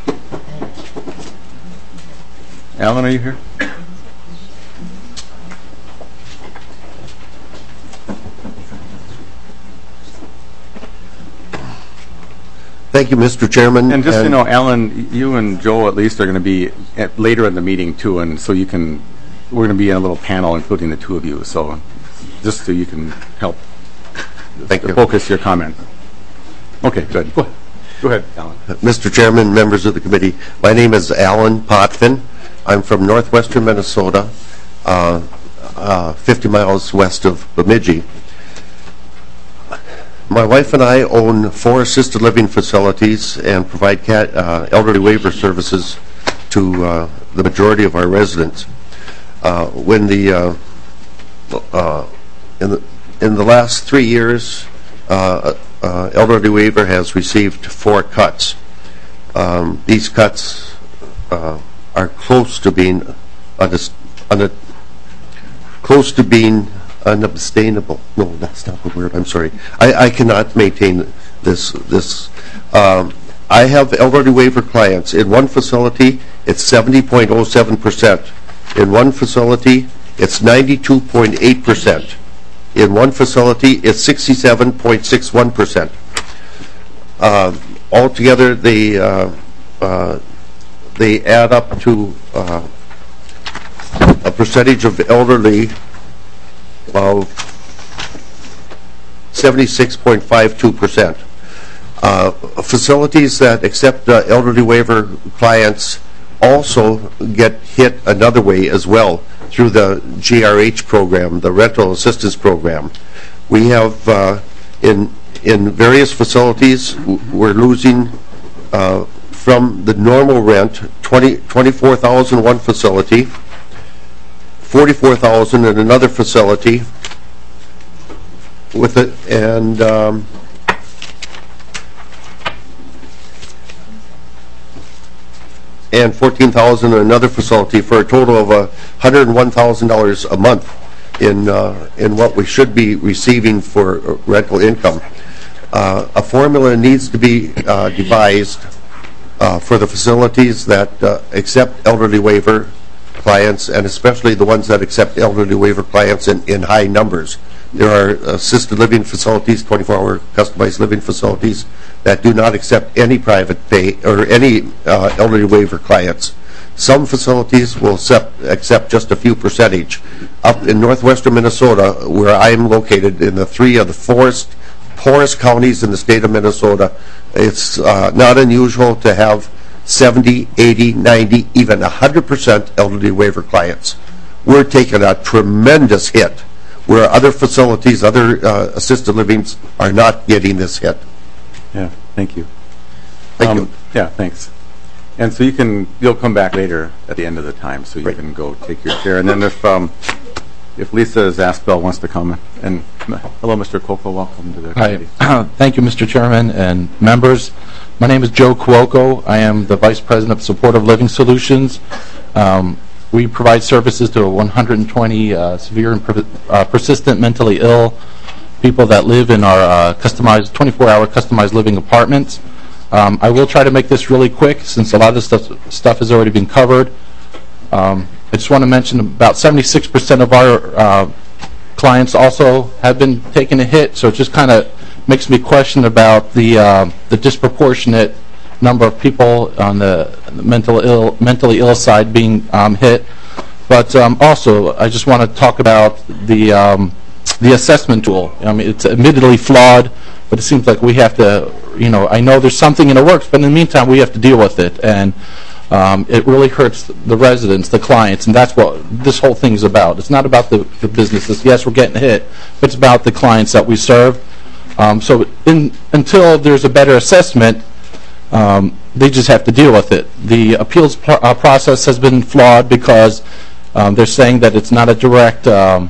Alan, are you here?
Thank you, Mr. Chairman.
And just, Alan, you and Joe at least are going to be later in the meeting, too, and so we're going to be in a little panel, including the two of you, so just so you can help focus your comment. Okay, good. Go ahead, Alan.
Mr. Chairman, members of the committee, my name is Alan Potvin. I'm from northwestern Minnesota, 50 miles west of Bemidji. My wife and I own 4 assisted living facilities and provide elderly waiver services to the majority of our residents. In the last 3 years, elderly waiver has received 4 cuts. These cuts are close to being unsustainable. No, that's not the word. I'm sorry. I cannot maintain this. I have elderly waiver clients. In one facility, it's 70.07%. In one facility, it's 92.8%. In one facility, it's 67.61%. Altogether, they add up to a percentage of elderly of 76.52%. Facilities that accept elderly waiver clients also get hit another way as well through the GRH program, the rental assistance program. We have in various facilities, we're losing from the normal rent $24,000 in one facility, $44,000 in another facility, with it, and $14,000 in another facility, for a total of $101,000 a month in what we should be receiving for rental income. A formula needs to be devised for the facilities that accept elderly waiver clients, and especially the ones that accept elderly waiver clients in high numbers. There are assisted living facilities, 24-hour customized living facilities, that do not accept any private pay or any elderly waiver clients. Some facilities will accept just a few percentage. Up in northwestern Minnesota, where I am located, in the 3 of the poorest counties in the state of Minnesota, it's not unusual to have 70, 80, 90, even 100% elderly waiver clients. We're taking a tremendous hit, where other facilities, other assisted livings are not getting this hit.
Yeah, thank you.
Thank you.
Yeah, thanks. And so you'll come back later at the end of the time, so you can go take your chair. And then if Lisa Zaspel wants to come, and hello, Mr. Cuoco, welcome to the committee.
Hi, thank you, Mr. Chairman and members. My name is Joe Cuoco. I am the Vice President of Supportive Living Solutions. We provide services to 120 severe and persistent mentally ill people that live in our customized 24-hour customized living apartments. I will try to make this really quick, since a lot of this stuff has already been covered. I just want to mention about 76% of our clients also have been taking a hit, so it just kind of makes me question about the disproportionate number of people on the mentally ill side being hit. But also, I just want to talk about the assessment tool. I mean, it's admittedly flawed, but it seems like we have to, I know there's something in the works, but in the meantime, we have to deal with it. And it really hurts the residents, the clients, and that's what this whole thing is about. It's not about the businesses. Yes, we're getting hit, but it's about the clients that we serve. So until there's a better assessment, they just have to deal with it. The appeals process has been flawed because they're saying that it's not a direct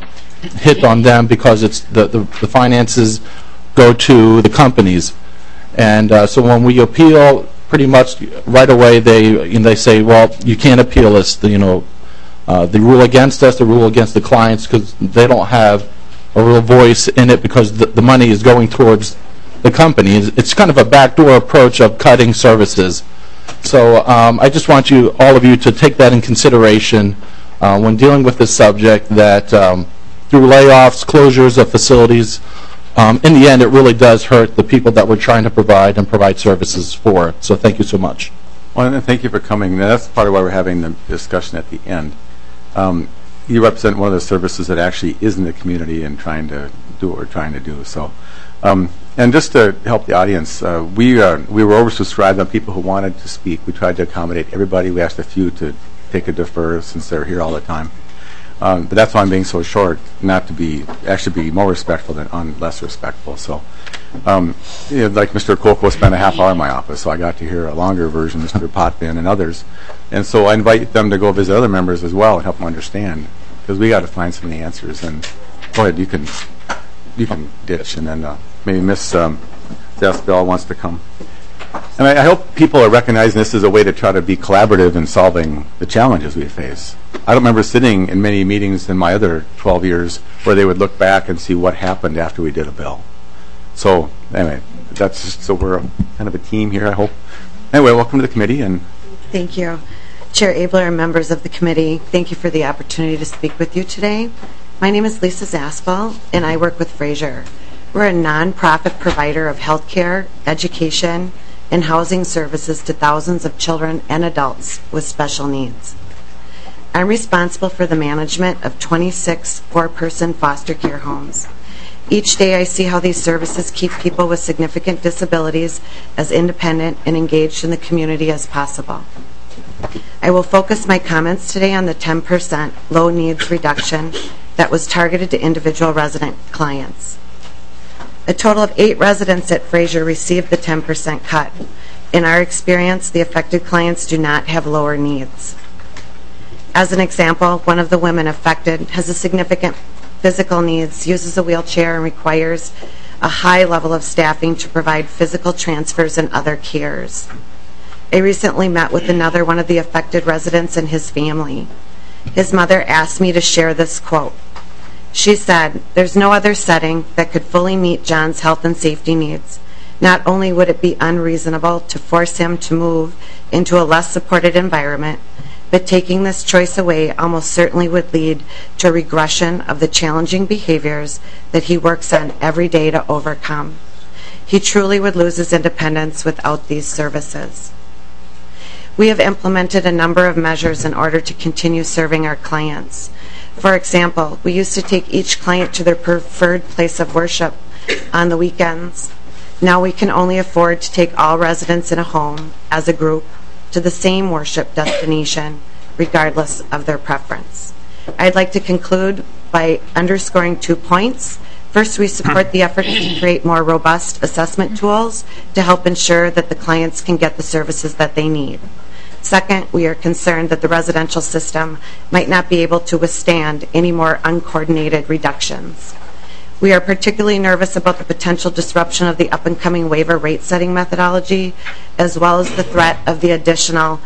hit on them because it's the finances go to the companies. And so when we appeal, pretty much right away they say, well, you can't appeal us. The rule against us, the rule against the clients, because they don't have a real voice in it because the money is going towards the company. It's kind of a backdoor approach of cutting services. So I just want all of you to take that in consideration when dealing with this subject, that through layoffs, closures of facilities, in the end, it really does hurt the people that we're trying to provide services for. So thank you so much.
Well, and thank you for coming. That's part of why we're having the discussion at the end. You represent one of the services that actually is in the community and trying to do what we're trying to do. So, and just to help the audience, we were oversubscribed on people who wanted to speak. We tried to accommodate everybody. We asked a few to take a defer since they're here all the time. But that's why I'm being so short, not to be, actually be more respectful than less respectful. So, like Mr. Cuoco spent a half hour in my office, so I got to hear a longer version, Mr. Potvin and others. And so I invite them to go visit other members as well and help them understand, because we got to find some of the answers. And go ahead, you can ditch, and then maybe Miss Zasbell wants to come. And I hope people are recognizing this as a way to try to be collaborative in solving the challenges we face. I don't remember sitting in many meetings in my other 12 years where they would look back and see what happened after we did a bill. So anyway, that's just, so we're kind of a team here, I hope. Anyway, welcome to the committee. And
thank you. Chair Abler and members of the committee, thank you for the opportunity to speak with you today. My name is Lisa Zaspel, and I work with Fraser. We're a nonprofit provider of health care, education, and housing services to thousands of children and adults with special needs. I'm responsible for the management of 26 four-person foster care homes. Each day I see how these services keep people with significant disabilities as independent and engaged in the community as possible. I will focus my comments today on the 10% low needs reduction that was targeted to individual resident clients. A total of 8 residents at Fraser received the 10% cut. In our experience, the affected clients do not have lower needs. As an example, one of the women affected has a significant physical needs, uses a wheelchair, and requires a high level of staffing to provide physical transfers and other cares. I recently met with another one of the affected residents and his family. His mother asked me to share this quote. She said, "There's no other setting that could fully meet John's health and safety needs. Not only would it be unreasonable to force him to move into a less supported environment, but taking this choice away almost certainly would lead to a regression of the challenging behaviors that he works on every day to overcome. He truly would lose his independence without these services." We have implemented a number of measures in order to continue serving our clients. For example, we used to take each client to their preferred place of worship on the weekends. Now we can only afford to take all residents in a home, as a group, to the same worship destination, regardless of their preference. I'd like to conclude by underscoring 2 points. First, we support the effort to create more robust assessment tools to help ensure that the clients can get the services that they need. Second, we are concerned that the residential system might not be able to withstand any more uncoordinated reductions. We are particularly nervous about the potential disruption of the up-and-coming waiver rate-setting methodology, as well as the threat of the additional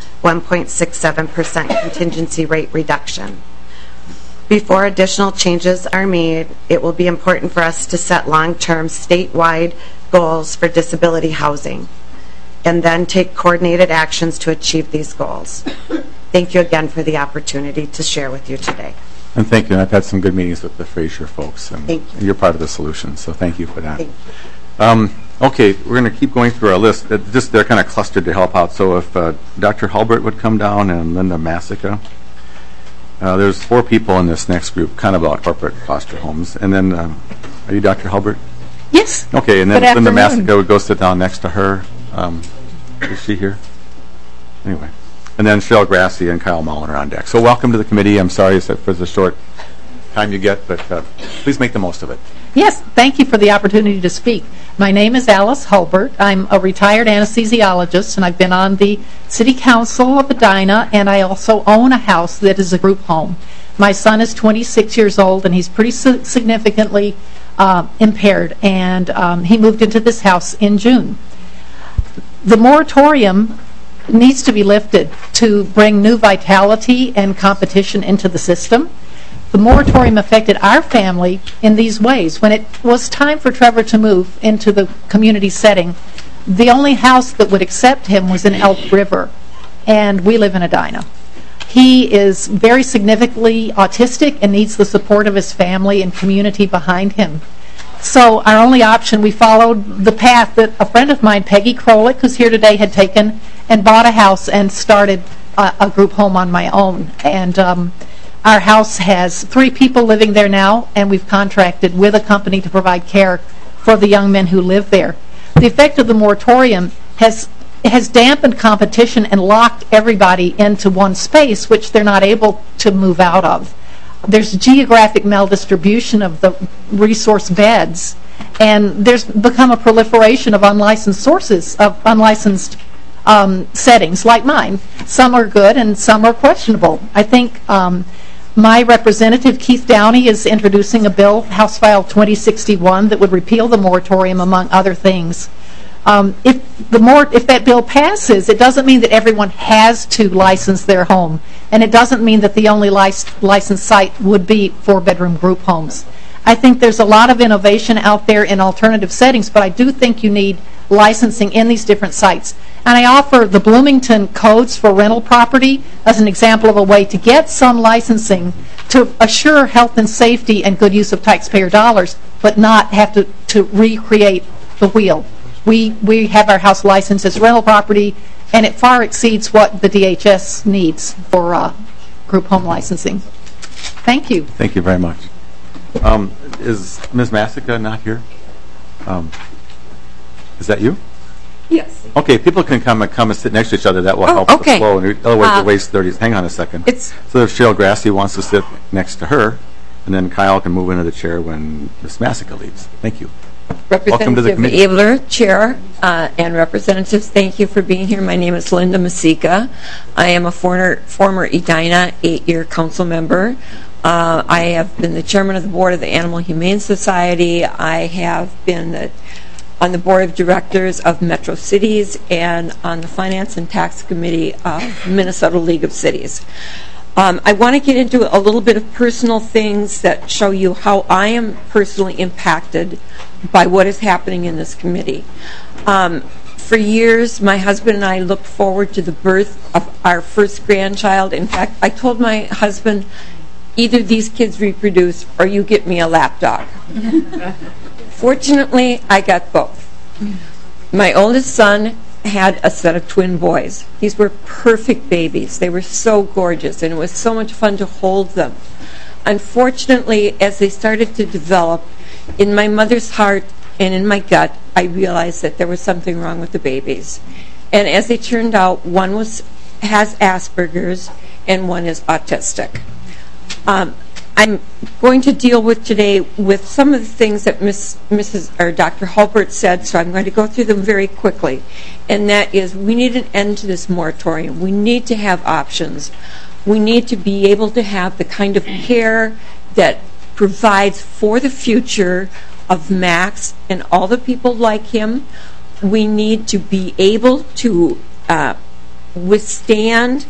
1.67% contingency rate reduction. Before additional changes are made, it will be important for us to set long-term statewide goals for disability housing, and then take coordinated actions to achieve these goals. Thank you again for the opportunity to share with you today.
And thank you. And I've had some good meetings with the Fraser folks, and
thank you.
You're part of the solution, so thank you for that. Okay, we're going to keep going through our list. They're kind of clustered to help out, so if Dr. Hulbert would come down and Linda Massica. There's 4 people in this next group, kind of about corporate foster homes. And then, are you Dr. Hulbert?
Yes.
Okay, and then Linda Massica would go sit down next to her. Is she here? Anyway. And then Cheryl Grassi and Kyle Mullen are on deck. So welcome to the committee. I'm sorry for the short time you get, but please make the most of it.
Yes, thank you for the opportunity to speak. My name is Alice Hulbert. I'm a retired anesthesiologist, and I've been on the City Council of Edina, and I also own a house that is a group home. My son is 26 years old, and he's pretty significantly impaired, and he moved into this house in June. The moratorium needs to be lifted to bring new vitality and competition into the system. The moratorium affected our family in these ways. When it was time for Trevor to move into the community setting, the only house that would accept him was in Elk River, and we live in Edina. He is very significantly autistic and needs the support of his family and community behind him. So our only option, we followed the path that a friend of mine, Peggy Krolik, who's here today, had taken and bought a house and started a group home on my own. And our house has 3 people living there now, and we've contracted with a company to provide care for the young men who live there. The effect of the moratorium has dampened competition and locked everybody into one space, which they're not able to move out of. There's geographic maldistribution of the resource beds, and there's become a proliferation of unlicensed sources, of unlicensed settings like mine. Some are good and some are questionable. I think my representative, Keith Downey, is introducing a bill, House File 2061, that would repeal the moratorium, among other things. If that bill passes, it doesn't mean that everyone has to license their home, and it doesn't mean that the only licensed site would be 4-bedroom group homes. I think there's a lot of innovation out there in alternative settings, but I do think you need licensing in these different sites. And I offer the Bloomington codes for rental property as an example of a way to get some licensing to assure health and safety and good use of taxpayer dollars, but not have to recreate the wheel. We have our house licensed as rental property, and it far exceeds what the DHS needs for group home licensing. Thank you.
Thank you very much. Is Ms. Masica not here? Is that you?
Yes.
Okay, people can come and sit next to each other. That will help the flow. And otherwise, we'll waste 30. Hang on a second. So if Cheryl Grassi wants to sit next to her, and then Kyle can move into the chair when Ms. Masica leaves. Thank you. Welcome to the committee.
Abler, Chair, and Representatives, thank you for being here. My name is Linda Masica. I am a former Edina 8-year council member. I have been the chairman of the board of the Animal Humane Society. I have been on the board of directors of Metro Cities and on the Finance and Tax Committee of Minnesota League of Cities. I want to get into a little bit of personal things that show you how I am personally impacted by what is happening in this committee. For years, my husband and I looked forward to the birth of our first grandchild. In fact, I told my husband, either these kids reproduce or you get me a lapdog. Fortunately, I got both. My oldest son had a set of twin boys. These were perfect babies. They were so gorgeous, and it was so much fun to hold them. Unfortunately, as they started to develop, in my mother's heart and in my gut, I realized that there was something wrong with the babies. And as it turned out, one has Asperger's and one is autistic. I'm going to deal with today with some of the things that Dr. Hulbert said, so I'm going to go through them very quickly. And that is, we need an end to this moratorium. We need to have options. We need to be able to have the kind of care that provides for the future of Max and all the people like him. We need to be able to withstand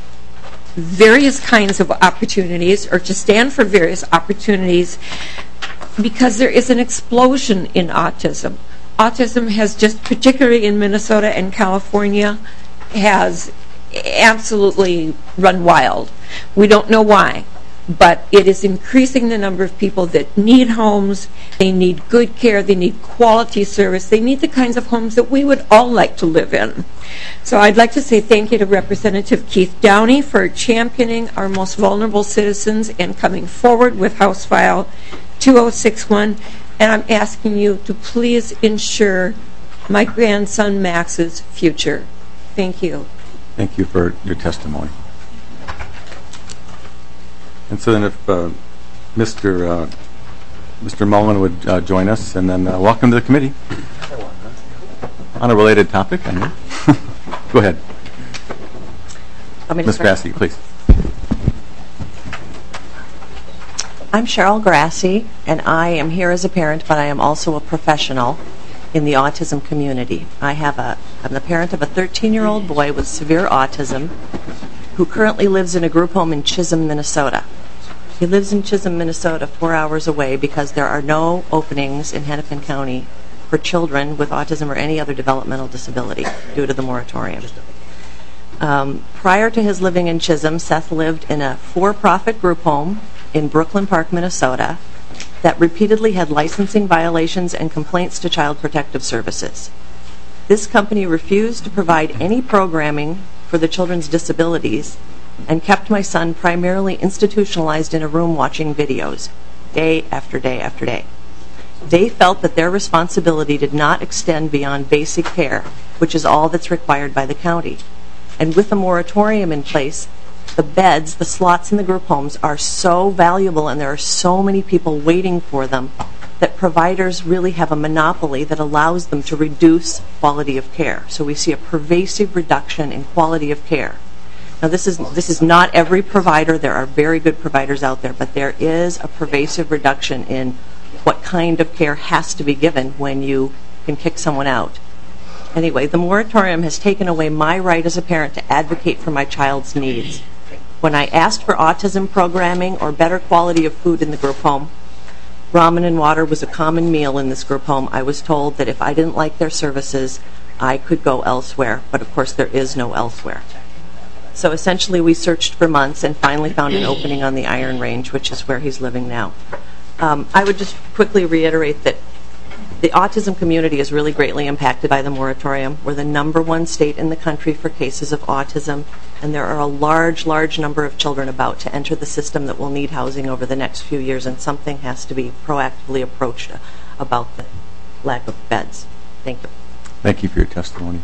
various kinds of opportunities, or to stand for various opportunities, because there is an explosion in autism. Autism has just, particularly in Minnesota and California, has absolutely run wild. We don't know why, but it is increasing the number of people that need homes. They need good care. They need quality service. They need the kinds of homes that we would all like to live in. So I'd like to say thank you to Representative Keith Downey for championing our most vulnerable citizens and coming forward with House File 2061. And I'm asking you to please ensure my grandson Max's future. Thank you.
Thank you for your testimony. And so then if Mr. Mullen would join us, and then welcome to the committee. On a related topic, I know. Go ahead. Ms. Grassi, please.
I'm Cheryl Grassi, and I am here as a parent, but I am also a professional in the autism community. I'm the parent of a 13-year-old boy with severe autism who currently lives in a group home in Chisholm, Minnesota. He lives in Chisholm, Minnesota, 4 hours away because there are no openings in Hennepin County for children with autism or any other developmental disability due to the moratorium. Prior to his living in Chisholm, Seth lived in a for-profit group home in Brooklyn Park, Minnesota, that repeatedly had licensing violations and complaints to Child Protective Services. This company refused to provide any programming for the children's disabilities and kept my son primarily institutionalized in a room watching videos, day after day after day. They felt that their responsibility did not extend beyond basic care, which is all that's required by the county. And with a moratorium in place, the beds, the slots in the group homes are so valuable and there are so many people waiting for them that providers really have a monopoly that allows them to reduce quality of care. So we see a pervasive reduction in quality of care. Now this is not every provider. There are very good providers out there, but there is a pervasive reduction in what kind of care has to be given when you can kick someone out. Anyway, the moratorium has taken away my right as a parent to advocate for my child's needs. When I asked for autism programming or better quality of food in the group home, ramen and water was a common meal in this group home. I was told that if I didn't like their services, I could go elsewhere, but of course there is no elsewhere. So essentially we searched for months and finally found an opening on the Iron Range, which is where he's living now. I would just quickly reiterate that the autism community is really greatly impacted by the moratorium. We're the #1 state in the country for cases of autism, and there are a large, large number of children about to enter the system that will need housing over the next few years, and something has to be proactively approached about the lack of beds. Thank you.
Thank you for your testimony.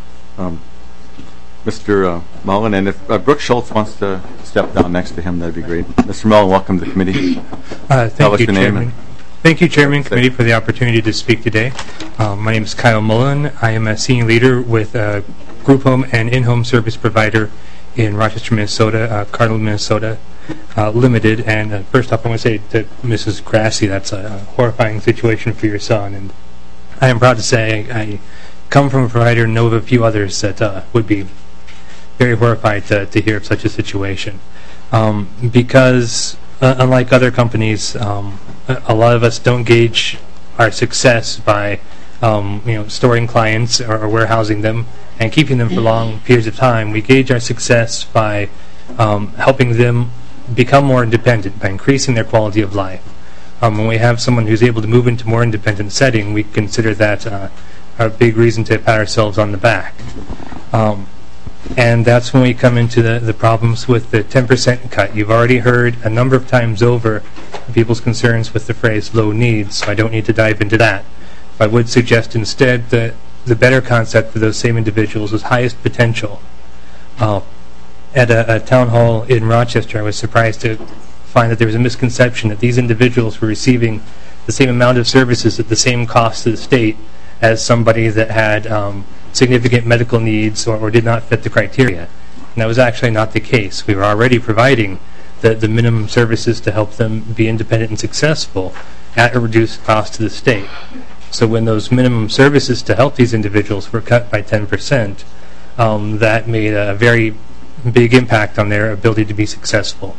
Mr. Mullen, and if Brooke Schultz wants to step down next to him, that'd be great. Mr. Mullen, welcome to the committee.
Thank you, Chairman. Thank you, Chairman, Committee, for the opportunity to speak today. My name is Kyle Mullen. I am a senior leader with a group home and in-home service provider in Rochester, Minnesota, Cardinal, Minnesota Limited. And first off, I want to say to Mrs. Grassi, that's a horrifying situation for your son. And I am proud to say I come from a provider and know of a few others that would be very horrified to hear of such a situation. Because unlike other companies, a lot of us don't gauge our success by storing clients or warehousing them and keeping them for long periods of time. We gauge our success by helping them become more independent, by increasing their quality of life. When we have someone who's able to move into a more independent setting, we consider that a big reason to pat ourselves on the back. And that's when we come into the problems with the 10% cut. You've already heard a number of times over people's concerns with the phrase low needs, so I don't need to dive into that. I would suggest instead that the better concept for those same individuals is highest potential. At a town hall in Rochester, I was surprised to find that there was a misconception that these individuals were receiving the same amount of services at the same cost to the state as somebody that had significant medical needs or did not fit the criteria. And that was actually not the case. We were already providing the minimum services to help them be independent and successful at a reduced cost to the state. So when those minimum services to help these individuals were cut by 10%, that made a very big impact on their ability to be successful.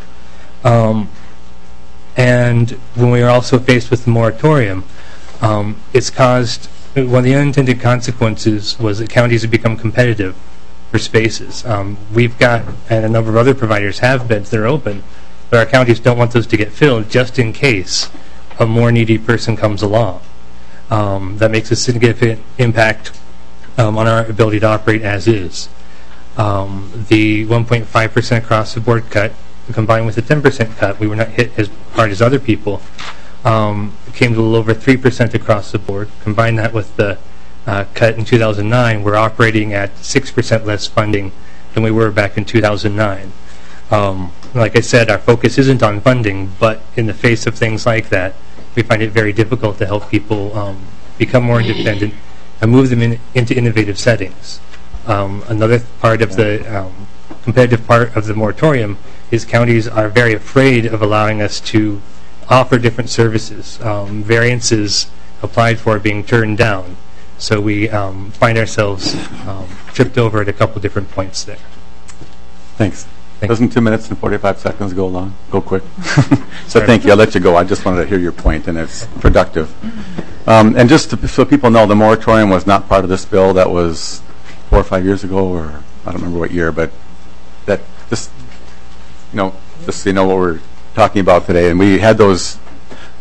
And when we were also faced with the moratorium, it's caused, one of the unintended consequences was that counties have become competitive for spaces. We've got, and a number of other providers have beds that are open, but our counties don't want those to get filled just in case a more needy person comes along. That makes a significant impact on our ability to operate as is. The 1.5% across the board cut, combined with the 10% cut, we were not hit as hard as other people, came to a little over 3% across the board. Combine that with the cut in 2009, we're operating at 6% less funding than we were back in 2009. Like I said, our focus isn't on funding, but in the face of things like that, we find it very difficult to help people become more independent and move them into innovative settings. Another part of the competitive part of the moratorium is counties are very afraid of allowing us to offer different services. Variances applied for being turned down. So we find ourselves tripped over at a couple different points there.
Thanks. Doesn't 2 minutes and 45 seconds go long? Go quick? So thank you. I'll let you go. I just wanted to hear your point, and it's productive. And just so people know, the moratorium was not part of this bill. That was 4 or 5 years ago, or I don't remember what year, but that just so you know what we're talking about today. And we had the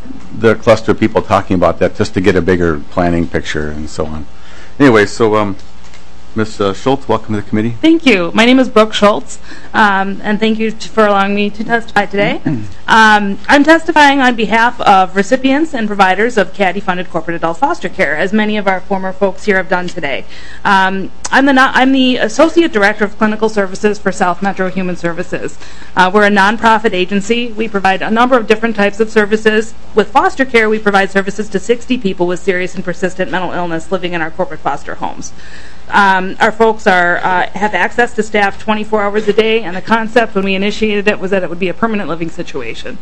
the cluster of people talking about that just to get a bigger planning picture and so on. Anyway, so Ms. Schultz, welcome to the committee.
Thank you. My name is Brooke Schultz, and thank you for allowing me to testify today. I'm testifying on behalf of recipients and providers of CADI-funded corporate adult foster care, as many of our former folks here have done today. I'm the Associate Director of Clinical Services for South Metro Human Services. We're a nonprofit agency. We provide a number of different types of services. With foster care, we provide services to 60 people with serious and persistent mental illness living in our corporate foster homes. Our folks have access to staff 24 hours a day, and the concept when we initiated it was that it would be a permanent living situation.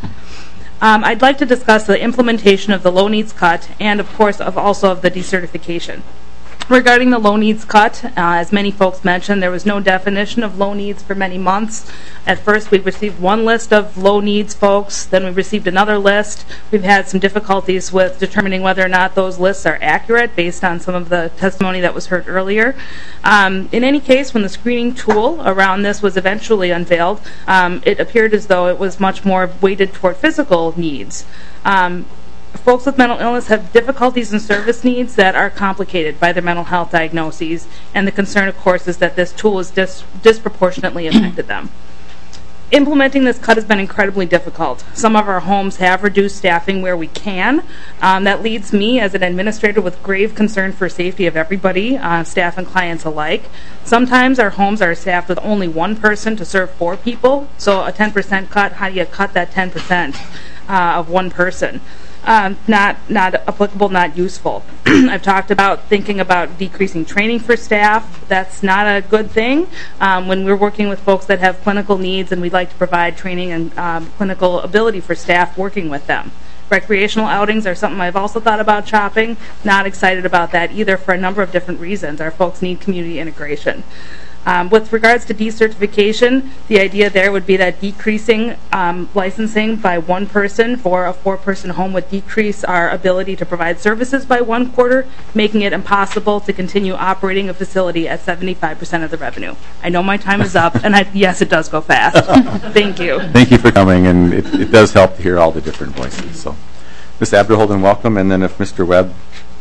I'd like to discuss the implementation of the low needs cut and, of course, also of the decertification. Regarding the low needs cut, as many folks mentioned, there was no definition of low needs for many months. At first, we received one list of low needs folks, then we received another list. We've had some difficulties with determining whether or not those lists are accurate based on some of the testimony that was heard earlier. In any case, when the screening tool around this was eventually unveiled, it appeared as though it was much more weighted toward physical needs. Folks with mental illness have difficulties in service needs that are complicated by their mental health diagnoses, and the concern, of course, is that this tool has disproportionately affected them. Implementing this cut has been incredibly difficult. Some of our homes have reduced staffing where we can. That leads me, as an administrator, with grave concern for safety of everybody, staff and clients alike. Sometimes our homes are staffed with only one person to serve 4 people, so a 10% cut, how do you cut that 10% of one person? Not applicable, not useful. I've talked about thinking about decreasing training for staff. That's not a good thing. When we're working with folks that have clinical needs, and we'd like to provide training and clinical ability for staff working with them. Recreational outings are something I've also thought about chopping. Not excited about that either for a number of different reasons. Our folks need community integration. With regards to decertification, the idea there would be that decreasing licensing by one person for a 4-person home would decrease our ability to provide services by 1/4, making it impossible to continue operating a facility at 75% of the revenue. I know my time is up, and yes, it does go fast. Thank you.
Thank you for coming, and it does help to hear all the different voices. So, Ms. Abderholden, welcome, and then if Mr. Webb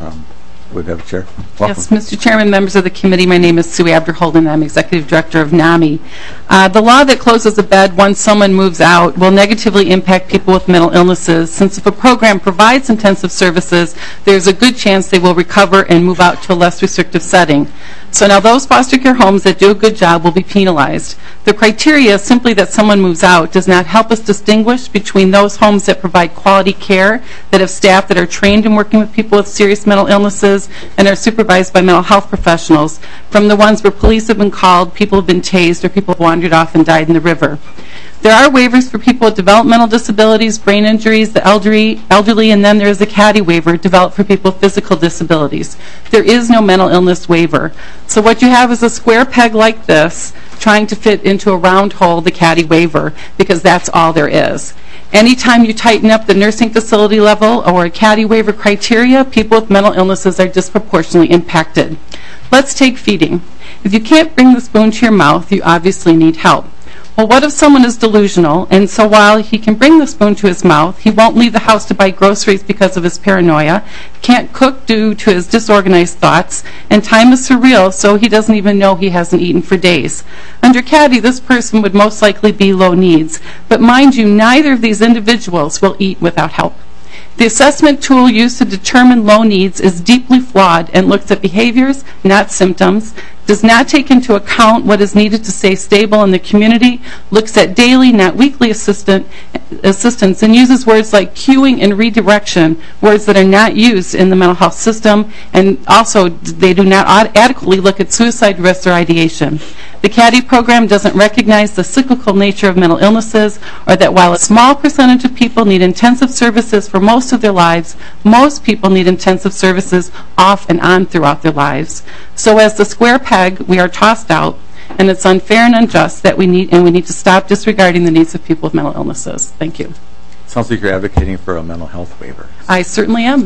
would have a chair. Welcome.
Yes, Mr. Chairman, members of the committee, my name is Sue Abderholden. I'm Executive Director of NAMI. The law that closes a bed once someone moves out will negatively impact people with mental illnesses, since if a program provides intensive services, there's a good chance they will recover and move out to a less restrictive setting. So now those foster care homes that do a good job will be penalized. The criteria simply that someone moves out does not help us distinguish between those homes that provide quality care, that have staff that are trained in working with people with serious mental illnesses and are supervised by mental health professionals, from the ones where police have been called, people have been tased, or people have wandered off and died in the river. There are waivers for people with developmental disabilities, brain injuries, the elderly, and then there is the CADI waiver developed for people with physical disabilities. There is no mental illness waiver. So what you have is a square peg like this trying to fit into a round hole, the CADI waiver, because that's all there is. Anytime you tighten up the nursing facility level or a CADI waiver criteria, people with mental illnesses are disproportionately impacted. Let's take feeding. If you can't bring the spoon to your mouth, you obviously need help. Well, what if someone is delusional, and so while he can bring the spoon to his mouth, he won't leave the house to buy groceries because of his paranoia, can't cook due to his disorganized thoughts, and time is surreal, so he doesn't even know he hasn't eaten for days. Under CADI, this person would most likely be low needs, but mind you, neither of these individuals will eat without help. The assessment tool used to determine low needs is deeply flawed and looks at behaviors, not symptoms, does not take into account what is needed to stay stable in the community, looks at daily, not weekly assistance, and uses words like cueing and redirection, words that are not used in the mental health system, and also they do not adequately look at suicide risks or ideation. The CADI program doesn't recognize the cyclical nature of mental illnesses, or that while a small percentage of people need intensive services for most of their lives, most people need intensive services off and on throughout their lives. So as the square peg, we are tossed out, and it's unfair and unjust that we need to stop disregarding the needs of people with mental illnesses. Thank you.
Sounds like you're advocating for a mental health waiver.
I certainly am.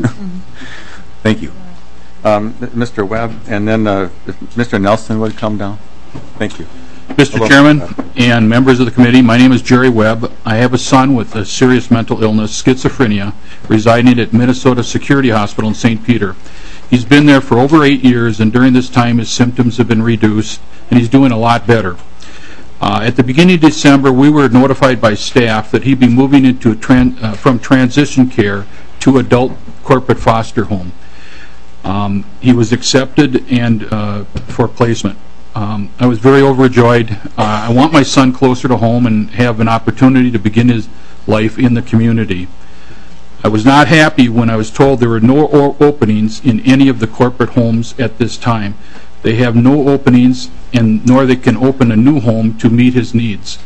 Thank you. Mr. Webb, and then if Mr. Nelson would come down. Thank you.
Mr. Chairman and members of the committee, my name is Jerry Webb. I have a son with a serious mental illness, schizophrenia, residing at Minnesota Security Hospital in St. Peter. He's been there for over 8 years, and during this time his symptoms have been reduced, and he's doing a lot better. At the beginning of December, we were notified by staff that he'd be moving into from transition care to adult corporate foster home. He was accepted and for placement. I was very overjoyed. I want my son closer to home and have an opportunity to begin his life in the community. I was not happy when I was told there were no openings in any of the corporate homes at this time. They have no openings, and nor they can open a new home to meet his needs.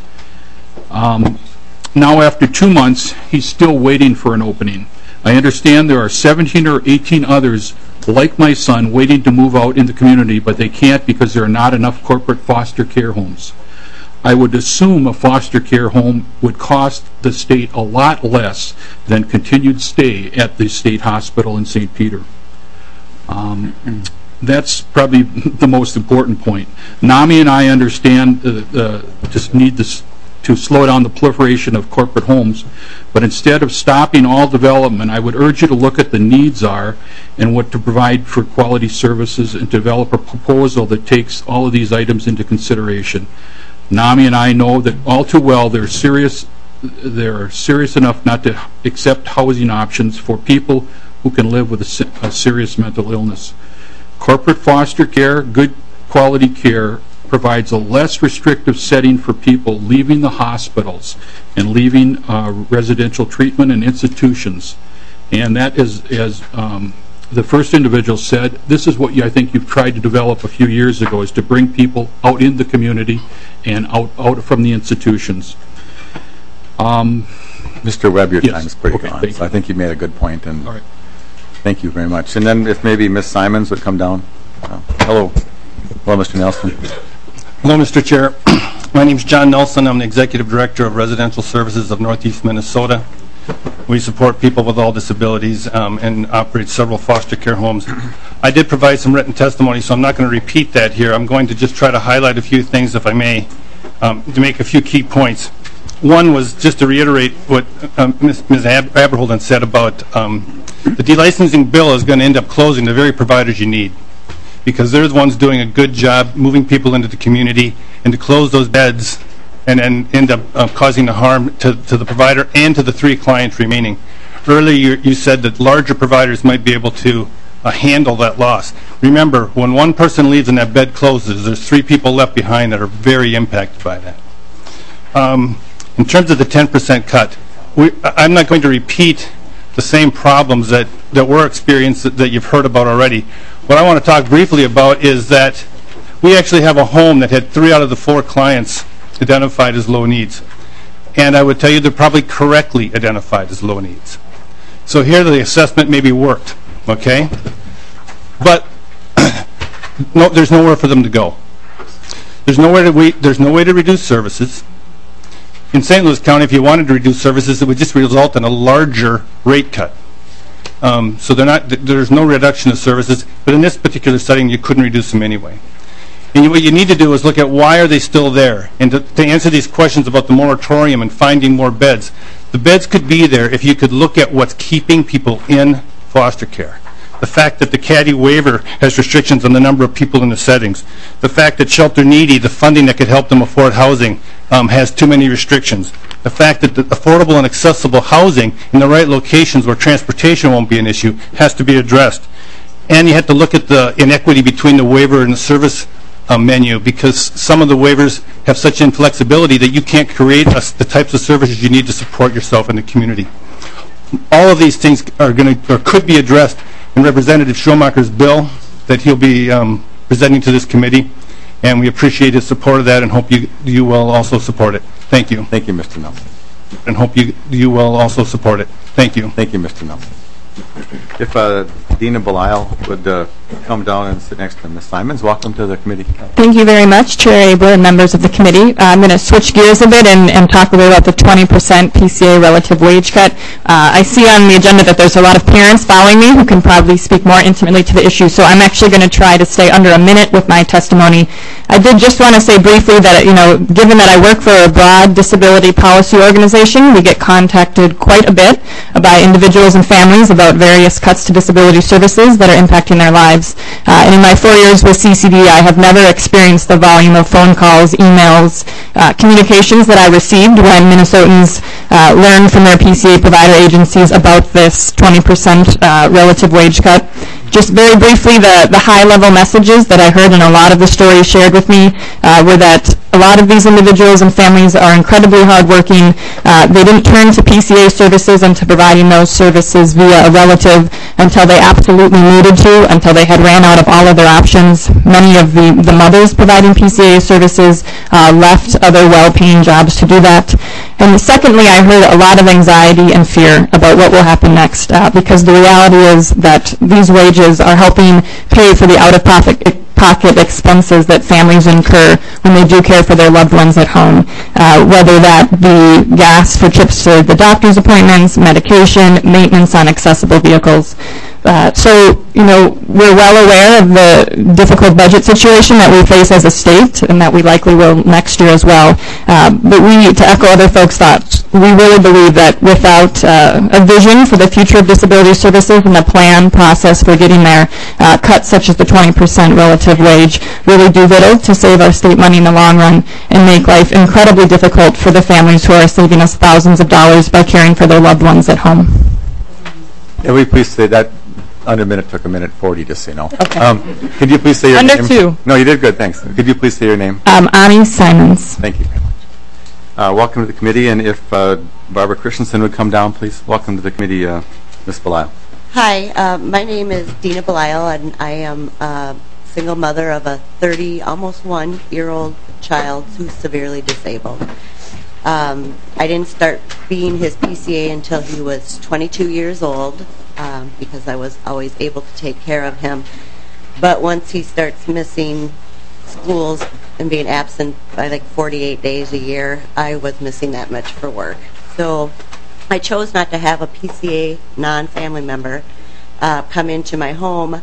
Now, after 2 months, he's still waiting for an opening. I understand there are 17 or 18 others like my son waiting to move out in the community, but they can't because there are not enough corporate foster care homes. I would assume a foster care home would cost the state a lot less than continued stay at the state hospital in St. Peter. That's probably the most important point. NAMI and I understand just need this to slow down the proliferation of corporate homes, but instead of stopping all development, I would urge you to look at the needs are and what to provide for quality services and develop a proposal that takes all of these items into consideration. NAMI and I know that all too well they're serious enough not to accept housing options for people who can live with a serious mental illness. Corporate foster care, good quality care, provides a less restrictive setting for people leaving the hospitals and leaving residential treatment and institutions. And that is, as the first individual said, this is what I think you've tried to develop a few years ago, is to bring people out in the community and out from the institutions.
Mr. Webb, your time is pretty gone, so I think you made a good point, and all right. Thank you very much. And then if maybe Ms. Simons would come down. Hello. Hello, Mr. Nelson.
Hello, Mr. Chair. My name is John Nelson. I'm the Executive Director of Residential Services of Northeast Minnesota. We support people with all disabilities and operate several foster care homes. I did provide some written testimony, so I'm not going to repeat that here. I'm going to just try to highlight a few things, if I may, to make a few key points. One was just to reiterate what Ms. Aberholden said about the delicensing bill is going to end up closing the very providers you need, because they're the ones doing a good job moving people into the community, and to close those beds and then end up causing the harm to the provider and to the 3 clients remaining. Earlier you said that larger providers might be able to handle that loss. Remember, when one person leaves and that bed closes, there's 3 people left behind that are very impacted by that. In terms of the 10% cut, I'm not going to repeat the same problems that were experienced that you've heard about already. What I want to talk briefly about is that we actually have a home that had 3 out of the 4 clients identified as low needs. And I would tell you they're probably correctly identified as low needs. So here the assessment maybe worked, okay? But no, there's nowhere for them to go. There's nowhere to there's no way to reduce services. In St. Louis County, if you wanted to reduce services, it would just result in a larger rate cut. So there's no reduction of services, but in this particular setting, you couldn't reduce them anyway. And what you need to do is look at why are they still there. And to answer these questions about the moratorium and finding more beds, the beds could be there if you could look at what's keeping people in foster care. The fact that the CADI waiver has restrictions on the number of people in the settings. The fact that Shelter Needy, the funding that could help them afford housing, has too many restrictions. The fact that the affordable and accessible housing in the right locations where transportation won't be an issue has to be addressed. And you have to look at the inequity between the waiver and the service menu, because some of the waivers have such inflexibility that you can't create the types of services you need to support yourself in the community. All of these things are going to or could be addressed in Representative Schomaker's bill that he'll be presenting to this committee, and we appreciate his support of that and hope you will also support it. Thank you.
Thank you, Mr. Nelson.
And hope you will also support it. Thank you.
Thank you, Mr. Nelson. If Dina Belisle would come down and sit next to Ms. Simons, welcome to the committee.
Thank you very much, Chair Abler and members of the committee. I'm going to switch gears a bit and talk a little about the 20% PCA relative wage cut. I see on the agenda that there's a lot of parents following me who can probably speak more intimately to the issue, so I'm actually going to try to stay under a minute with my testimony. I did just want to say briefly that, given that I work for a broad disability policy organization, we get contacted quite a bit by individuals and families about various cuts to disability services that are impacting their lives. And in my 4 years with CCD, I have never experienced the volume of phone calls, emails, communications that I received when Minnesotans learned from their PCA provider agencies about this 20% relative wage cut. Just very briefly, the high-level messages that I heard and a lot of the stories shared with me were that a lot of these individuals and families are incredibly hardworking. They didn't turn to PCA services and to providing those services via a relative until they absolutely needed to, until they had ran out of all other options. Many of the mothers providing PCA services left other well-paying jobs to do that. And secondly, I heard a lot of anxiety and fear about what will happen next, because the reality is that these wages are helping pay for the out-of-pocket expenses that families incur when they do care for their loved ones at home, whether that be gas for trips to the doctor's appointments, medication, maintenance on accessible vehicles. So, we're well aware of the difficult budget situation that we face as a state and that we likely will next year as well. But we, to echo other folks' thoughts, we really believe that without a vision for the future of disability services and a plan process for getting there, cuts such as the 20% relative wage really do little to save our state money in the long run and make life incredibly difficult for the families who are saving us thousands of dollars by caring for their loved ones at home.
Can we please say that under a minute took a minute 40, just so you know.
Okay.
Could you please say your name?
Under 2.
No, you did good, thanks. Could you please say your name?
Ani Simons.
Thank you very much. Welcome to the committee, and if Barbara Christensen would come down, please. Welcome to the committee, Ms. Belisle.
Hi, my name is Dina Belisle, and I am a single mother of a almost 1-year-old child who's severely disabled. I didn't start being his PCA until he was 22 years old, because I was always able to take care of him. But once he starts missing schools and being absent by like 48 days a year, I was missing that much for work. So I chose not to have a PCA non-family member come into my home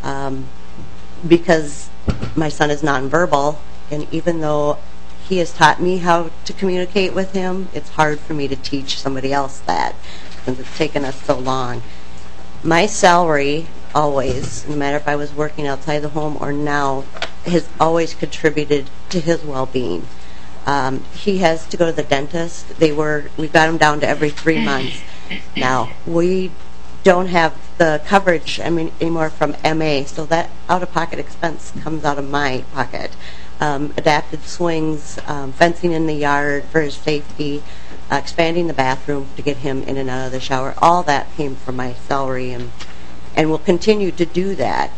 because my son is nonverbal, and even though he has taught me how to communicate with him, it's hard for me to teach somebody else that, since it's taken us so long. My salary always, no matter if I was working outside the home or now, has always contributed to his well-being. He has to go to the dentist. We've got him down to every 3 months. Now, we don't have the coverage anymore from MA, so that out-of-pocket expense comes out of my pocket. Adapted swings, fencing in the yard for his safety, expanding the bathroom to get him in and out of the shower, all that came from my salary, and will continue to do that.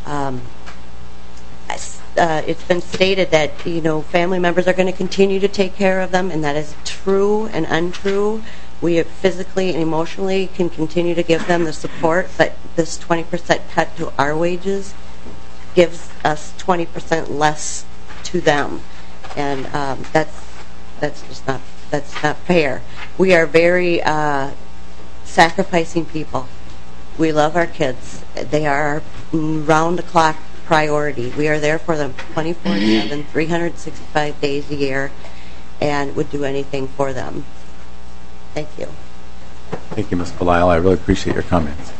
It's been stated that family members are going to continue to take care of them, and that is true and untrue. We physically and emotionally can continue to give them the support, but this 20% cut to our wages gives us 20% less to them, and that's just not fair. We are very sacrificing people. We love our kids. They are our round-the-clock priority. We are there for them 24/7, 365 days a year, and would do anything for them. Thank you.
Thank you, Ms. Belisle. I really appreciate your comments.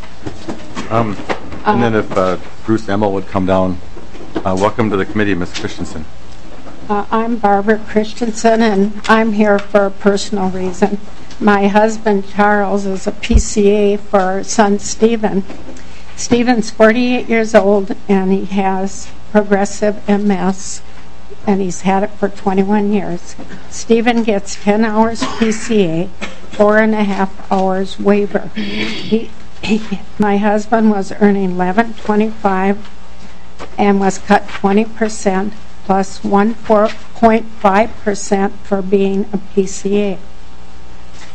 And then if Bruce Emmel would come down. Welcome to the committee, Ms. Christensen.
I'm Barbara Christensen, and I'm here for a personal reason. My husband, Charles, is a PCA for our son, Stephen. Stephen's 48 years old, and he has progressive MS, and he's had it for 21 years. Stephen gets 10 hours PCA, 4.5 hours waiver. My husband was earning $11.25 and was cut 20% plus 1.5% for being a PCA.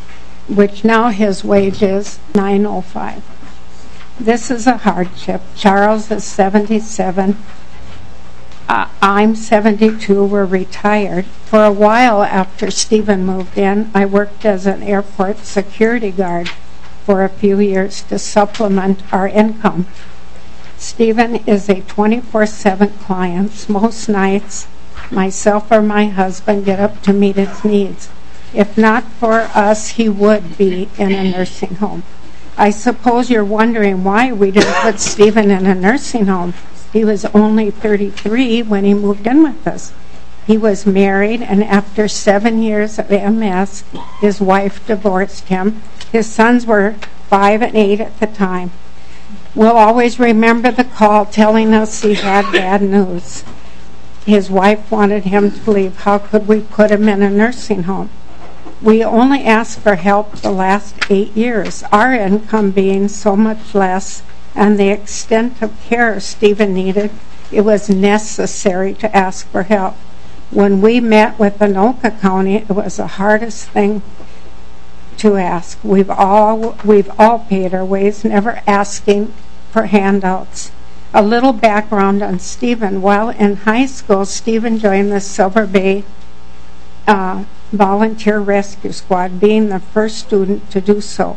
which now his wage is $9.05. This is a hardship. Charles is 77. I'm 72. We're retired. For a while after Stephen moved in, I worked as an airport security guard for a few years to supplement our income. Stephen is a 24/7 client. Most nights, myself or my husband get up to meet his needs. If not for us, he would be in a nursing home. I suppose you're wondering why we didn't put Stephen in a nursing home. He was only 33 when he moved in with us. He was married, and after 7 years of MS, his wife divorced him. His sons were 5 and 8 at the time. We'll always remember the call telling us he had bad news. His wife wanted him to leave. How could we put him in a nursing home? We only asked for help the last 8 years, our income being so much less and the extent of care Stephen needed, it was necessary to ask for help. When we met with Anoka County, it was the hardest thing to ask. We've all paid our ways, never asking for handouts. A little background on Stephen. While in high school, Stephen joined the Silver Bay Volunteer Rescue Squad, being the first student to do so.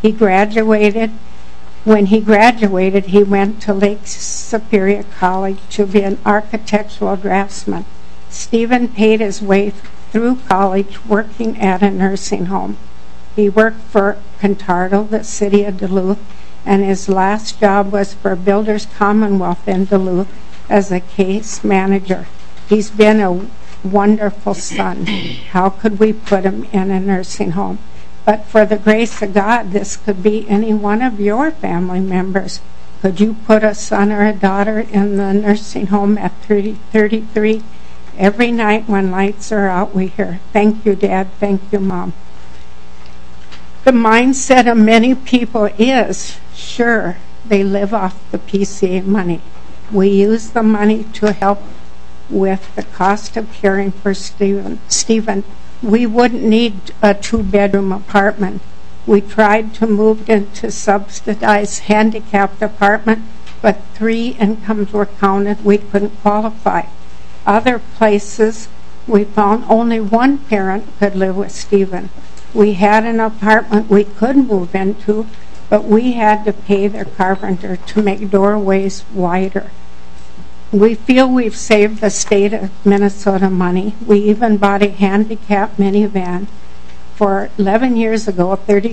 When he graduated, he went to Lake Superior College to be an architectural draftsman. Stephen paid his way through college working at a nursing home. He worked for Contardo, the city of Duluth, and his last job was for Builders Commonwealth in Duluth as a case manager. He's been a wonderful son. How could we put him in a nursing home? But for the grace of God, this could be any one of your family members. Could you put a son or a daughter in the nursing home at 33? Every night when lights are out, we hear, "Thank you, Dad. Thank you, Mom." The mindset of many people is, sure, they live off the PCA money. We use the money to help with the cost of caring for Stephen. We wouldn't need a 2-bedroom apartment. We tried to move into subsidized handicapped apartment, but 3 incomes were counted. We couldn't qualify. Other places, we found only one parent could live with Stephen. We had an apartment we could move into, but we had to pay their carpenter to make doorways wider. We feel we've saved the state of Minnesota money. We even bought a handicapped minivan for 11 years ago,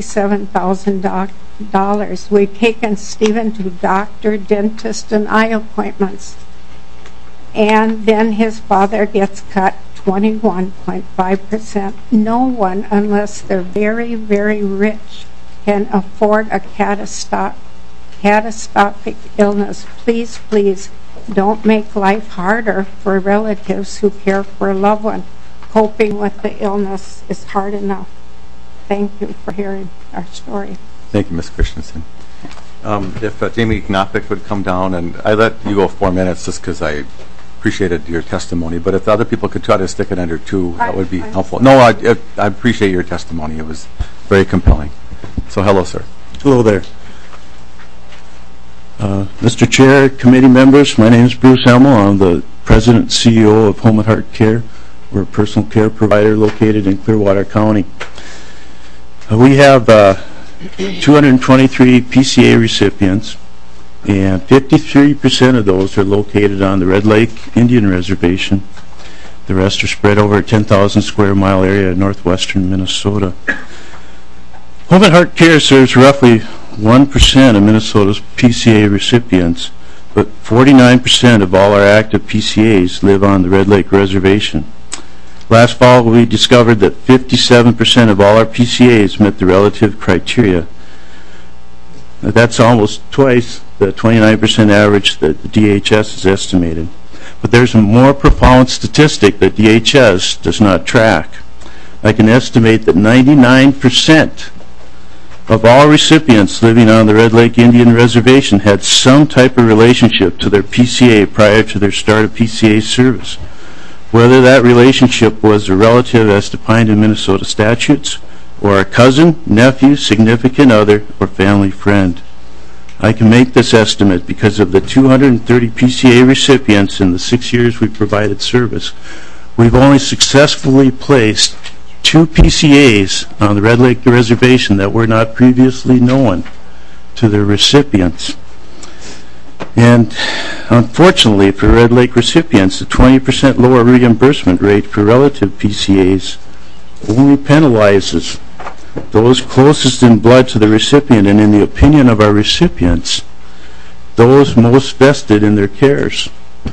$37,000. We've taken Stephen to doctor, dentist, and eye appointments. And then his father gets cut 21.5%. No one, unless they're very, very rich, can afford a catastrophic illness. Please, please, don't make life harder for relatives who care for a loved one. Coping with the illness is hard enough. Thank you for hearing our story.
Thank you, Ms. Christensen. If Jamie Knopik would come down, and I let you go 4 minutes just because I appreciated your testimony, but if the other people could try to stick it under 2, that would be helpful. No, I appreciate your testimony. It was very compelling. So hello, sir.
Hello there. Mr. Chair, committee members, my name is Bruce Hemmel. I'm the President and CEO of Home at Heart Care. We're a personal care provider located in Clearwater County. We have 223 PCA recipients, and 53% of those are located on the Red Lake Indian Reservation. The rest are spread over a 10,000 square mile area in northwestern Minnesota. Home at Heart Care serves roughly 1% of Minnesota's PCA recipients, but 49% of all our active PCAs live on the Red Lake Reservation. Last fall, we discovered that 57% of all our PCAs met the relative criteria. That's almost twice the 29% average that the DHS has estimated. But there's a more profound statistic that DHS does not track. I can estimate that 99% of all recipients living on the Red Lake Indian Reservation had some type of relationship to their PCA prior to their start of PCA service. Whether that relationship was a relative as defined in Minnesota statutes or a cousin, nephew, significant other, or family friend. I can make this estimate because of the 230 PCA recipients in the 6 years we've provided service. We've only successfully placed 2 PCAs on the Red Lake Reservation that were not previously known to their recipients. And unfortunately for Red Lake recipients, the 20% lower reimbursement rate for relative PCAs only penalizes those closest in blood to the recipient, and in the opinion of our recipients, those most vested in their cares.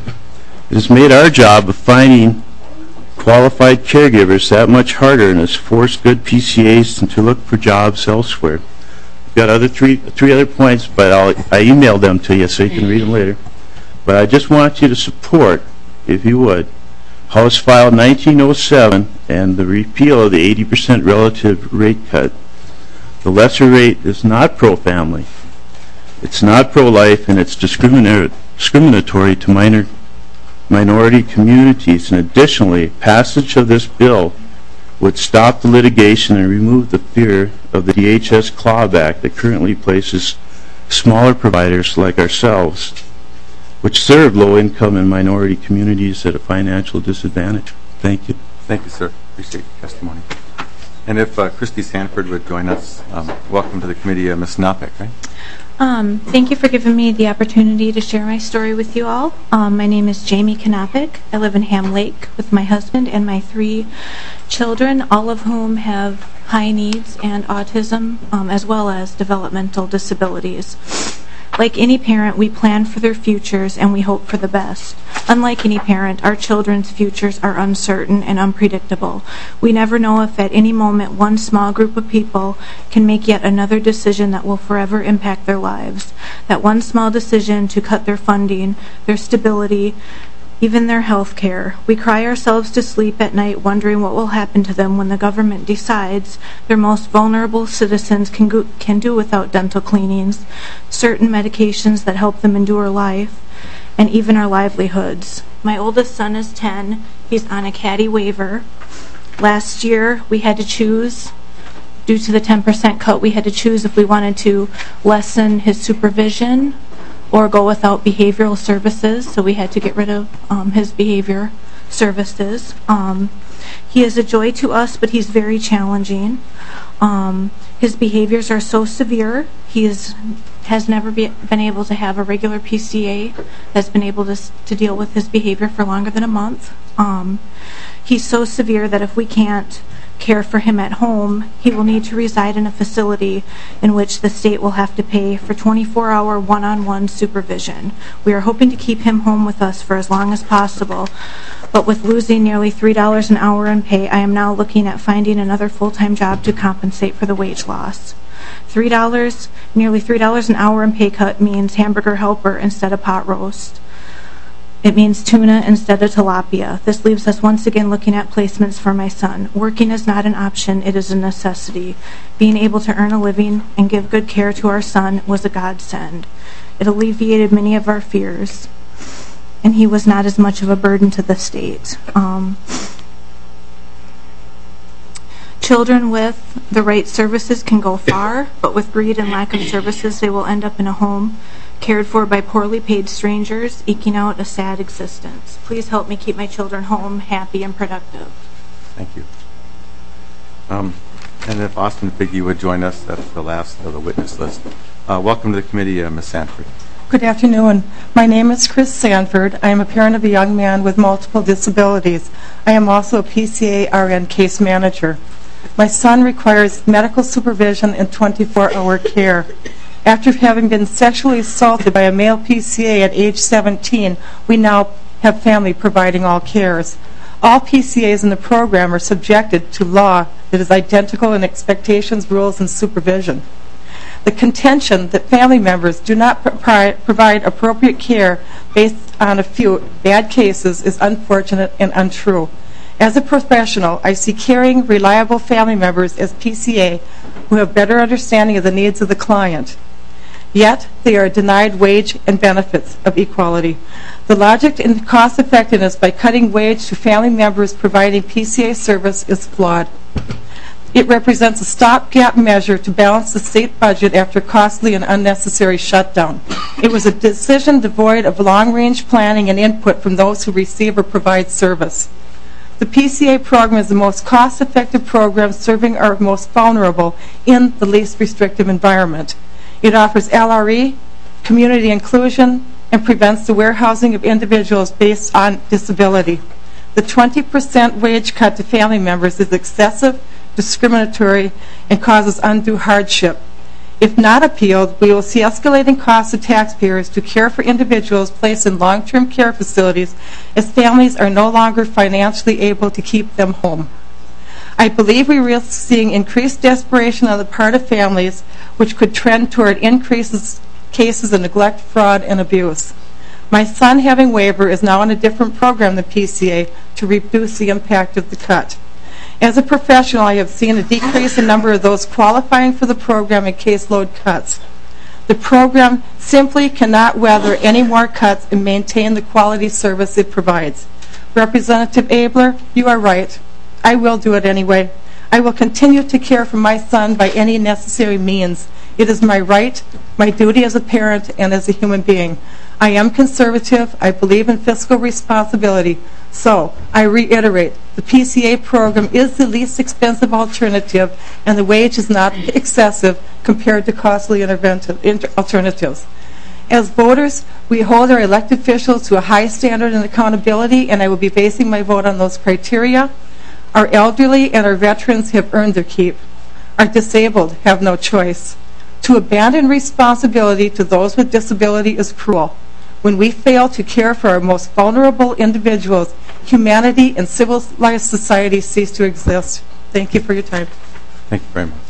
It has made our job of finding qualified caregivers that much harder and has forced good PCAs to look for jobs elsewhere. I've got three other points, but I emailed them to you so you can read them later. But I just want you to support, if you would, House File 1907 and the repeal of the 80% relative rate cut. The lesser rate is not pro-family, it's not pro-life, and it's discriminatory to minority communities. And additionally, passage of this bill would stop the litigation and remove the fear of the DHS clawback that currently places smaller providers like ourselves, which serve low-income and minority communities at a financial disadvantage. Thank you.
Thank you, sir. Appreciate your testimony. And if Christy Sanford would join us, welcome to the committee, Ms. Knopik, right?
Thank you for giving me the opportunity to share my story with you all. My name is Jamie Knopik. I live in Ham Lake with my husband and my 3 children, all of whom have high needs and autism, as well as developmental disabilities. Like any parent, we plan for their futures and we hope for the best. Unlike any parent, our children's futures are uncertain and unpredictable. We never know if at any moment one small group of people can make yet another decision that will forever impact their lives. That one small decision to cut their funding, their stability, even their health care. We cry ourselves to sleep at night wondering what will happen to them when the government decides their most vulnerable citizens can do without dental cleanings, certain medications that help them endure life, and even our livelihoods. My oldest son is 10. He's on a CADI waiver. Last year we had to choose, due to the 10% cut, we had to choose if we wanted to lessen his supervision or go without behavioral services, so we had to get rid of his behavior services. He is a joy to us, but he's very challenging. His behaviors are so severe. He has never been able to have a regular PCA that's been able to deal with his behavior for longer than a month. He's so severe that if we can't care for him at home, he will need to reside in a facility in which the state will have to pay for 24-hour one-on-one supervision. We are hoping to keep him home with us for as long as possible, but with losing nearly $3 an hour in pay, I am now looking at finding another full-time job to compensate for the wage loss. Nearly $3 an hour in pay cut means hamburger helper instead of pot roast. It means tuna instead of tilapia. This leaves us once again looking at placements for my son. Working is not an option, it is a necessity. Being able to earn a living and give good care to our son was a godsend. It alleviated many of our fears, and he was not as much of a burden to the state. Children with the right services can go far, but with greed and lack of services, they will end up in a home cared for by poorly paid strangers, eking out a sad existence. Please help me keep my children home, happy and productive.
Thank you. And if Austin Figge would join us, that's the last of the witness list. Welcome to the committee, Ms. Sanford.
Good afternoon. My name is Chris Sanford. I am a parent of a young man with multiple disabilities. I am also a PCA RN case manager. My son requires medical supervision and 24-hour care. After having been sexually assaulted by a male PCA at age 17, we now have family providing all cares. All PCAs in the program are subjected to law that is identical in expectations, rules, and supervision. The contention that family members do not provide appropriate care based on a few bad cases is unfortunate and untrue. As a professional, I see caring, reliable family members as PCA who have better understanding of the needs of the client. Yet, they are denied wage and benefits of equality. The logic and cost effectiveness by cutting wage to family members providing PCA service is flawed. It represents a stopgap measure to balance the state budget after a costly and unnecessary shutdown. It was a decision devoid of long-range planning and input from those who receive or provide service. The PCA program is the most cost-effective program serving our most vulnerable in the least restrictive environment. It offers LRE, community inclusion, and prevents the warehousing of individuals based on disability. The 20% wage cut to family members is excessive, discriminatory, and causes undue hardship. If not appealed, we will see escalating costs to taxpayers to care for individuals placed in long-term care facilities as families are no longer financially able to keep them home. I believe we risk seeing increased desperation on the part of families, which could trend toward increases cases of neglect, fraud, and abuse. My son, having waiver, is now in a different program than PCA to reduce the impact of the cut. As a professional, I have seen a decrease in number of those qualifying for the program and caseload cuts. The program simply cannot weather any more cuts and maintain the quality service it provides. Representative Abler, you are right. I will do it anyway. I will continue to care for my son by any necessary means. It is my right, my duty as a parent and as a human being. I am conservative. I believe in fiscal responsibility. So, I reiterate, the PCA program is the least expensive alternative, and the wage is not excessive compared to costly alternatives. As voters, we hold our elected officials to a high standard and accountability, and I will be basing my vote on those criteria. Our elderly and our veterans have earned their keep. Our disabled have no choice. To abandon responsibility to those with disability is cruel. When we fail to care for our most vulnerable individuals, humanity and civilized society cease to exist. Thank you for your time.
Thank you very much.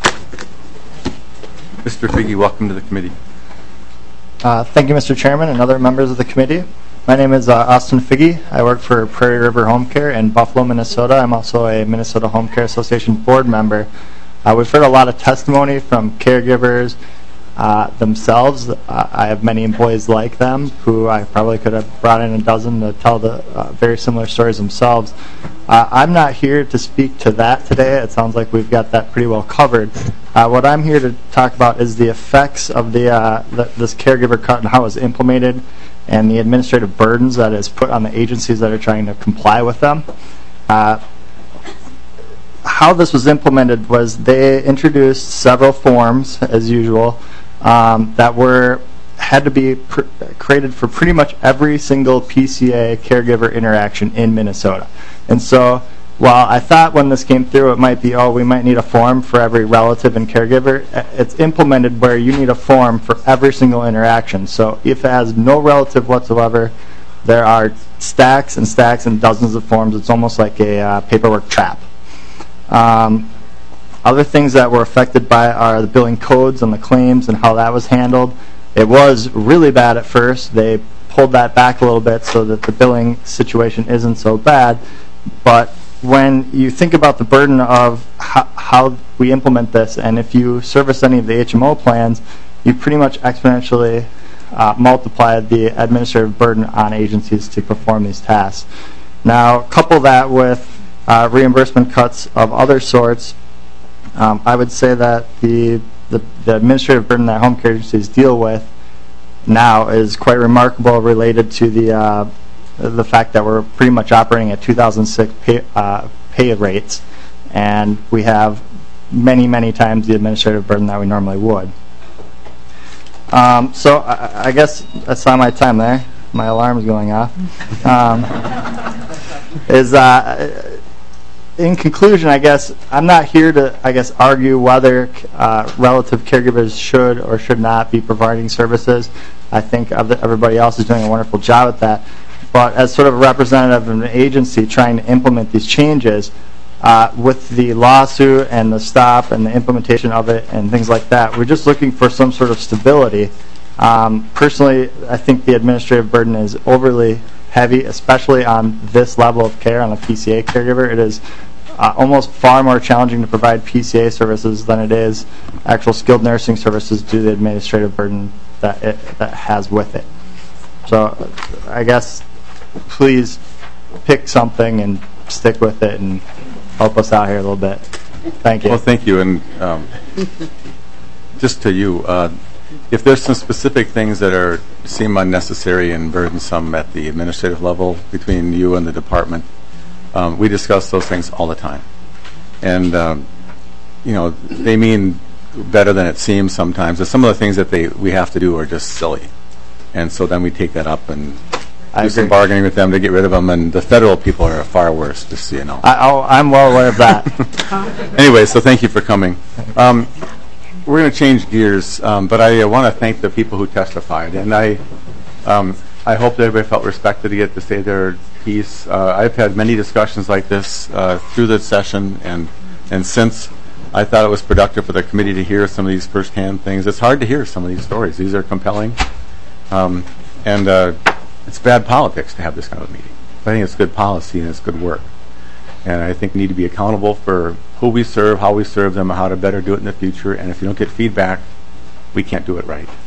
Mr. Figge, welcome to the committee.
Thank you, Mr. Chairman and other members of the committee. My name is Austin Figge. I work for Prairie River Home Care in Buffalo, Minnesota. I'm also a Minnesota Home Care Association board member. We've heard a lot of testimony from caregivers themselves. I have many employees like them who I probably could have brought in a dozen to tell the very similar stories themselves. I'm not here to speak to that today. It sounds like we've got that pretty well covered. What I'm here to talk about is the effects of this caregiver cut and how it was implemented and the administrative burdens that is put on the agencies that are trying to comply with them. How this was implemented was they introduced several forms, as usual, that had to be created for pretty much every single PCA caregiver interaction in Minnesota. And so while I thought when this came through it might be, oh, we might need a form for every relative and caregiver, it's implemented where you need a form for every single interaction. So if it has no relative whatsoever, there are stacks and stacks and dozens of forms. It's almost like a paperwork trap. Other things that were affected by are the billing codes and the claims and how that was handled. It was really bad at first. They pulled that back a little bit so that the billing situation isn't so bad. But when you think about the burden of how we implement this, and if you service any of the HMO plans, you pretty much exponentially multiply the administrative burden on agencies to perform these tasks. Now, couple that with reimbursement cuts of other sorts, I would say that the administrative burden that home care agencies deal with now is quite remarkable, related to the fact that we're pretty much operating at 2006 pay rates, and we have many, many times the administrative burden that we normally would. So I guess I saw my time there. My alarm's going off. In conclusion, I guess I'm not here to argue whether relative caregivers should or should not be providing services. I think everybody else is doing a wonderful job at that. But as sort of a representative of an agency trying to implement these changes, with the lawsuit and the stop and the implementation of it and things like that, we're just looking for some sort of stability. Personally, I think the administrative burden is overly heavy, especially on this level of care, on a PCA caregiver. It is almost far more challenging to provide PCA services than it is actual skilled nursing services due to the administrative burden that it has with it. So I guess please pick something and stick with it and help us out here a little bit. Thank you.
Well, thank you. And just to you, if there's some specific things that seem unnecessary and burdensome at the administrative level between you and the department, we discuss those things all the time. And, they mean better than it seems sometimes. Some of the things that we have to do are just silly. And so then we take that up and do some bargaining with them to get rid of them. And the federal people are far worse, just so you know.
I'm well aware of that.
Anyway, so thank you for coming. We're going to change gears, but I want to thank the people who testified. And I hope that everybody felt respected to get to say their piece. I've had many discussions like this through the session and since. I thought it was productive for the committee to hear some of these firsthand things. It's hard to hear some of these stories. These are compelling. And it's bad politics to have this kind of meeting. I think it's good policy and it's good work. And I think we need to be accountable for who we serve, how we serve them, and how to better do it in the future. And if you don't get feedback, we can't do it right.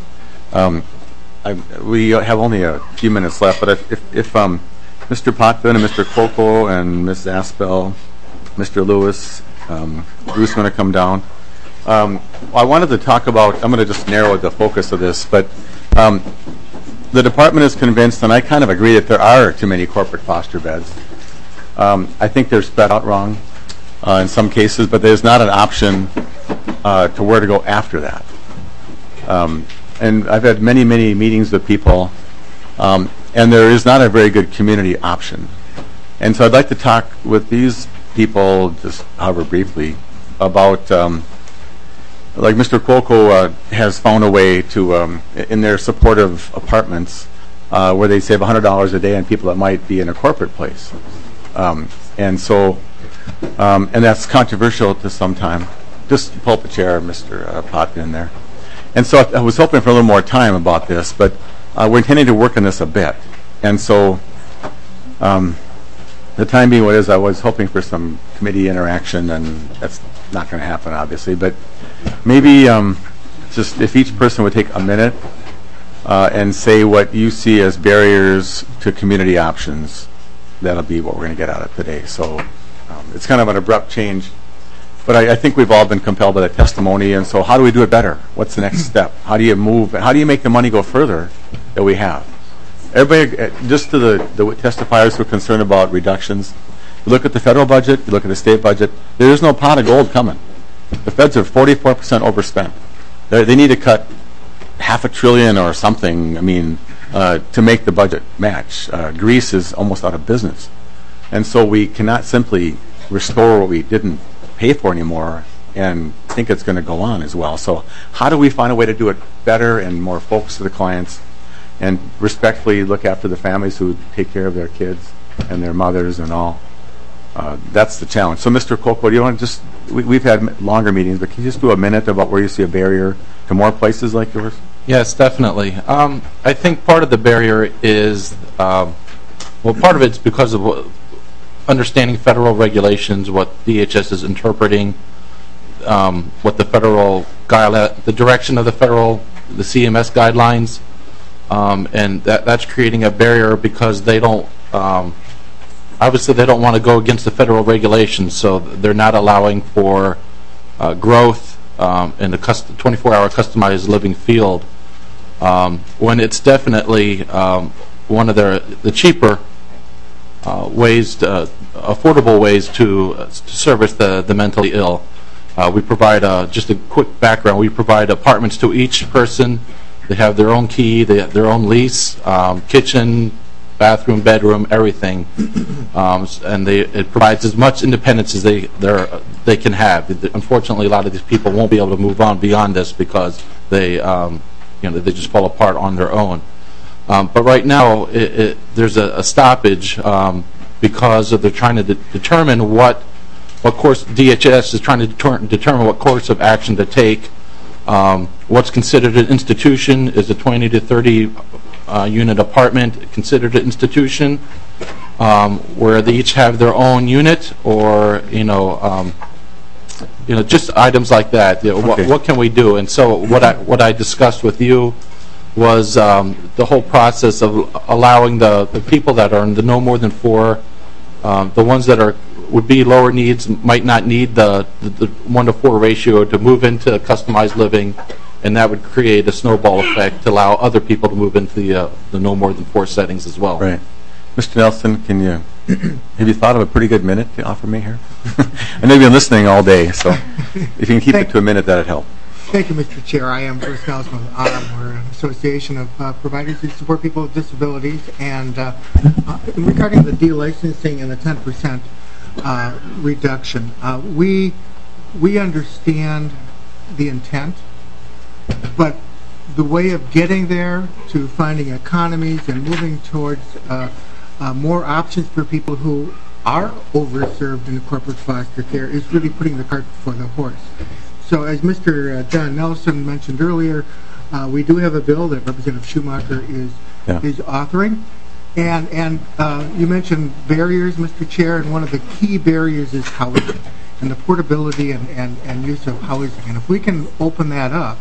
We have only a few minutes left, but if Mr. Potvin and Mr. Cuoco and Ms. Aspel, Mr. Lewis, Bruce going to come down. I wanted to talk about, I'm going to just narrow the focus of this, but the department is convinced, and I kind of agree, that there are too many corporate foster beds. I think they're spread out wrong in some cases, but there's not an option to where to go after that. And I've had many, many meetings with people, and there is not a very good community option. And so I'd like to talk with these people, just however briefly, about, like Mr. Cuoco has found a way to, in their supportive apartments, where they save $100 a day on people that might be in a corporate place. And that's controversial to some time. Just pull up a chair, Mr. Potvin, in there. And so I was hoping for a little more time about this, but we're intending to work on this a bit. And so the time being what is, I was hoping for some committee interaction, and that's not going to happen, obviously. But maybe just if each person would take a minute and say what you see as barriers to community options, that'll be what we're going to get out of today. So it's kind of an abrupt change. But I think we've all been compelled by the testimony, and so how do we do it better? What's the next step? How do you move? How do you make the money go further that we have? Everybody, just to the testifiers who are concerned about reductions, you look at the federal budget, you look at the state budget, there is no pot of gold coming. The feds are 44% overspent. They need to cut $500 billion or something, to make the budget match. Greece is almost out of business. And so we cannot simply restore what we didn't pay for anymore and think it's going to go on as well. So how do we find a way to do it better and more focused to the clients and respectfully look after the families who take care of their kids and their mothers and all? That's the challenge. So Mr. Cuoco, do you want to just, we've had longer meetings, but can you just do a minute about where you see a barrier to more places like yours?
Yes, definitely. I think part of the barrier is, part of it's because of understanding federal regulations, what DHS is interpreting, what the federal guideline, the direction of the CMS guidelines, and that's creating a barrier because they don't, obviously they don't want to go against the federal regulations, so they're not allowing for growth in the 24-hour customized living field, when it's definitely one of the cheaper ways, affordable ways to service the mentally ill. We provide, just a quick background, we provide apartments to each person. They have their own key, their own lease, kitchen, bathroom, bedroom, everything, and it provides as much independence as they can have. Unfortunately, a lot of these people won't be able to move on beyond this because they just fall apart on their own. But right now, there's a stoppage because they're trying to determine what course DHS is trying to determine what course of action to take. What's considered an institution is a 20 to 30 unit apartment considered an institution, where they each have their own unit, or just items like that. Okay. What can we do? And so what I discussed with you was the whole process of allowing the people that are in the no more than four, the ones that are would be lower needs might not need the 1-to-4 ratio to move into customized living, and that would create a snowball effect to allow other people to move into the no more than 4 settings as well.
Right. Mr. Nelson, have you thought of a pretty good minute to offer me here? I know you've been listening all day, so if you can keep it to a minute, that'd help.
Thank you, Mr. Chair. I am Bruce Nelson with AUTM. We're an association of providers who support people with disabilities. And regarding the delicensing and the 10% reduction, we understand the intent, but the way of getting there to finding economies and moving towards more options for people who are overserved in the corporate foster care is really putting the cart before the horse. So as Mr. John Nelson mentioned earlier, we do have a bill that Representative Schumacher is authoring. And you mentioned barriers, Mr. Chair, and one of the key barriers is housing and the portability and use of housing. And if we can open that up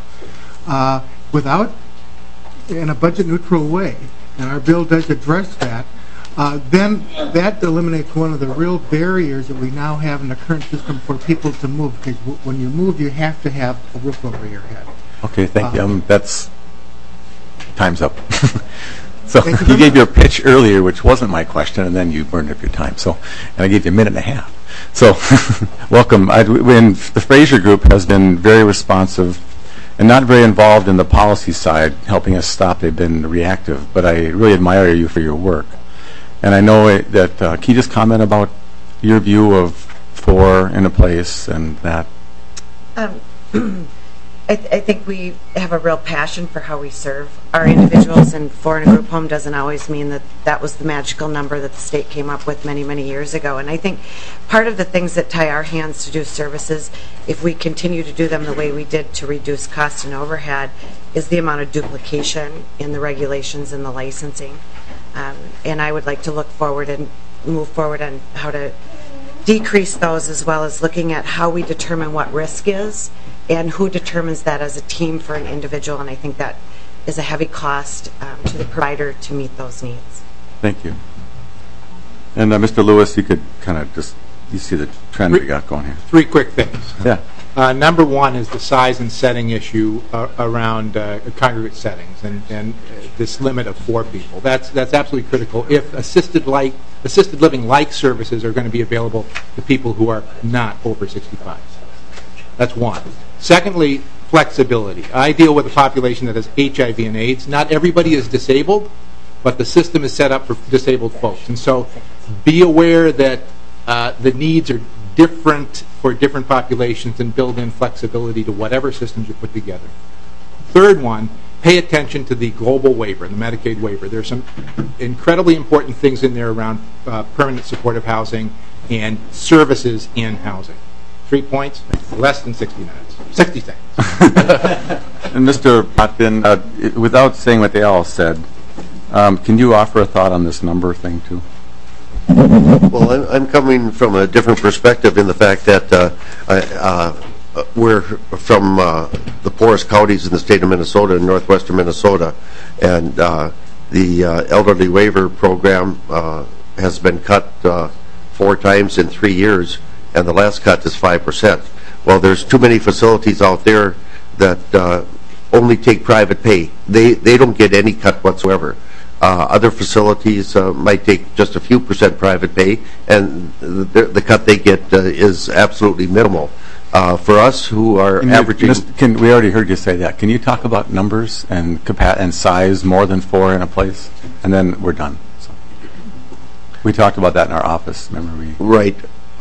in a budget-neutral way, and our bill does address that, then that eliminates one of the real barriers that we now have in the current system for people to move. Because when you move, you have to have a roof over your head.
Okay, thank you. That's time's up. So you gave your pitch earlier, which wasn't my question, and then you burned up your time. And I gave you a minute and a half. So welcome. The Fraser Group has been very responsive and not very involved in the policy side, helping us stop. They've been reactive, but I really admire you for your work. And I know that, can you just comment about your view of 4 in a place and that?
I think we have a real passion for how we serve our individuals, and 4 in a group home doesn't always mean that that was the magical number that the state came up with many, many years ago. And I think part of the things that tie our hands to do services, if we continue to do them the way we did to reduce cost and overhead, is the amount of duplication in the regulations and the licensing. And I would like to look forward and move forward on how to decrease those, as well as looking at how we determine what risk is and who determines that as a team for an individual. And I think that is a heavy cost to the provider to meet those needs.
Thank you. And Mr. Lewis, you could kind of you see the trend we got going here.
3 quick things.
Yeah.
Number 1 is the size and setting issue around congregate settings and this limit of 4 people. That's absolutely critical. If assisted living-like services are going to be available to people who are not over 65. That's 1. Secondly, flexibility. I deal with a population that has HIV and AIDS. Not everybody is disabled, but the system is set up for disabled folks. And so be aware that the needs are different for different populations, and build in flexibility to whatever systems you put together. Third one, pay attention to the global waiver, the Medicaid waiver. There's some incredibly important things in there around permanent supportive housing and services in housing. 3 points, less than 60 minutes. 60 seconds.
And Mr. Potvin, without saying what they all said, can you offer a thought on this number thing too?
Well, I'm coming from a different perspective in the fact that we're from the poorest counties in the state of Minnesota, in northwestern Minnesota, and the elderly waiver program has been cut 4 times in 3 years, and the last cut is 5%. Well, there's too many facilities out there that only take private pay. They don't get any cut whatsoever. Other facilities might take just a few % private pay, and the cut they get is absolutely minimal. For us who are averaging...
we already heard you say that. Can you talk about numbers and size more than 4 in a place? And then we're done. So. We talked about that in our office, remember we...
Right.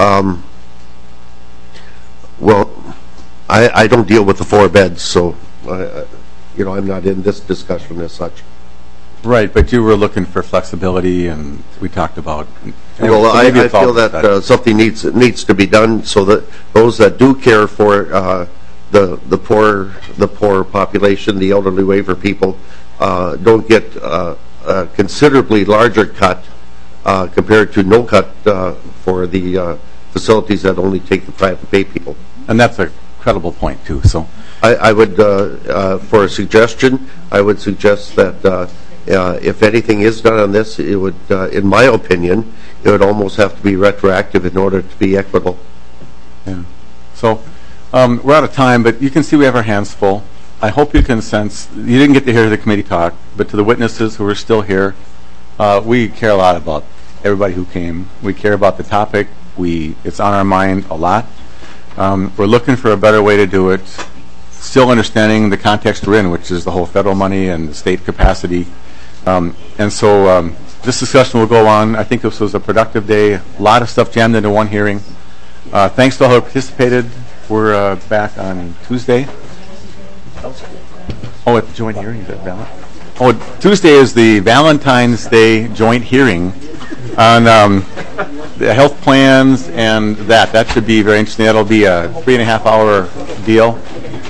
Well, I don't deal with the 4 beds, so I'm not in this discussion as such.
Right, but you were looking for flexibility, and we talked about...
Well, I feel that something needs to be done so that those that do care for the poor population, the elderly waiver people, don't get a considerably larger cut compared to no cut for the facilities that only take the private pay people.
And that's a credible point, too. So
I would, for a suggestion, I would suggest that if anything is done on this, it would, in my opinion, it would almost have to be retroactive in order to be equitable.
Yeah. So we're out of time, but you can see we have our hands full. I hope you can sense, you didn't get to hear the committee talk, but to the witnesses who are still here, we care a lot about everybody who came. We care about the topic. It's on our mind a lot. We're looking for a better way to do it, still understanding the context we're in, which is the whole federal money and the state capacity. And so this discussion will go on. I think this was a productive day. A lot of stuff jammed into one hearing. Thanks to all who participated. We're back on Tuesday. Oh, at the joint hearing, is that valid? Oh, Tuesday is the Valentine's Day joint hearing on the health plans and that. That should be very interesting. That'll be a 3.5-hour deal.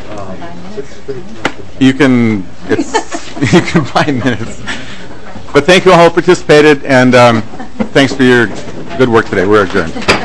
You can 5 minutes. But thank you all who participated, and thanks for your good work today. We're adjourned.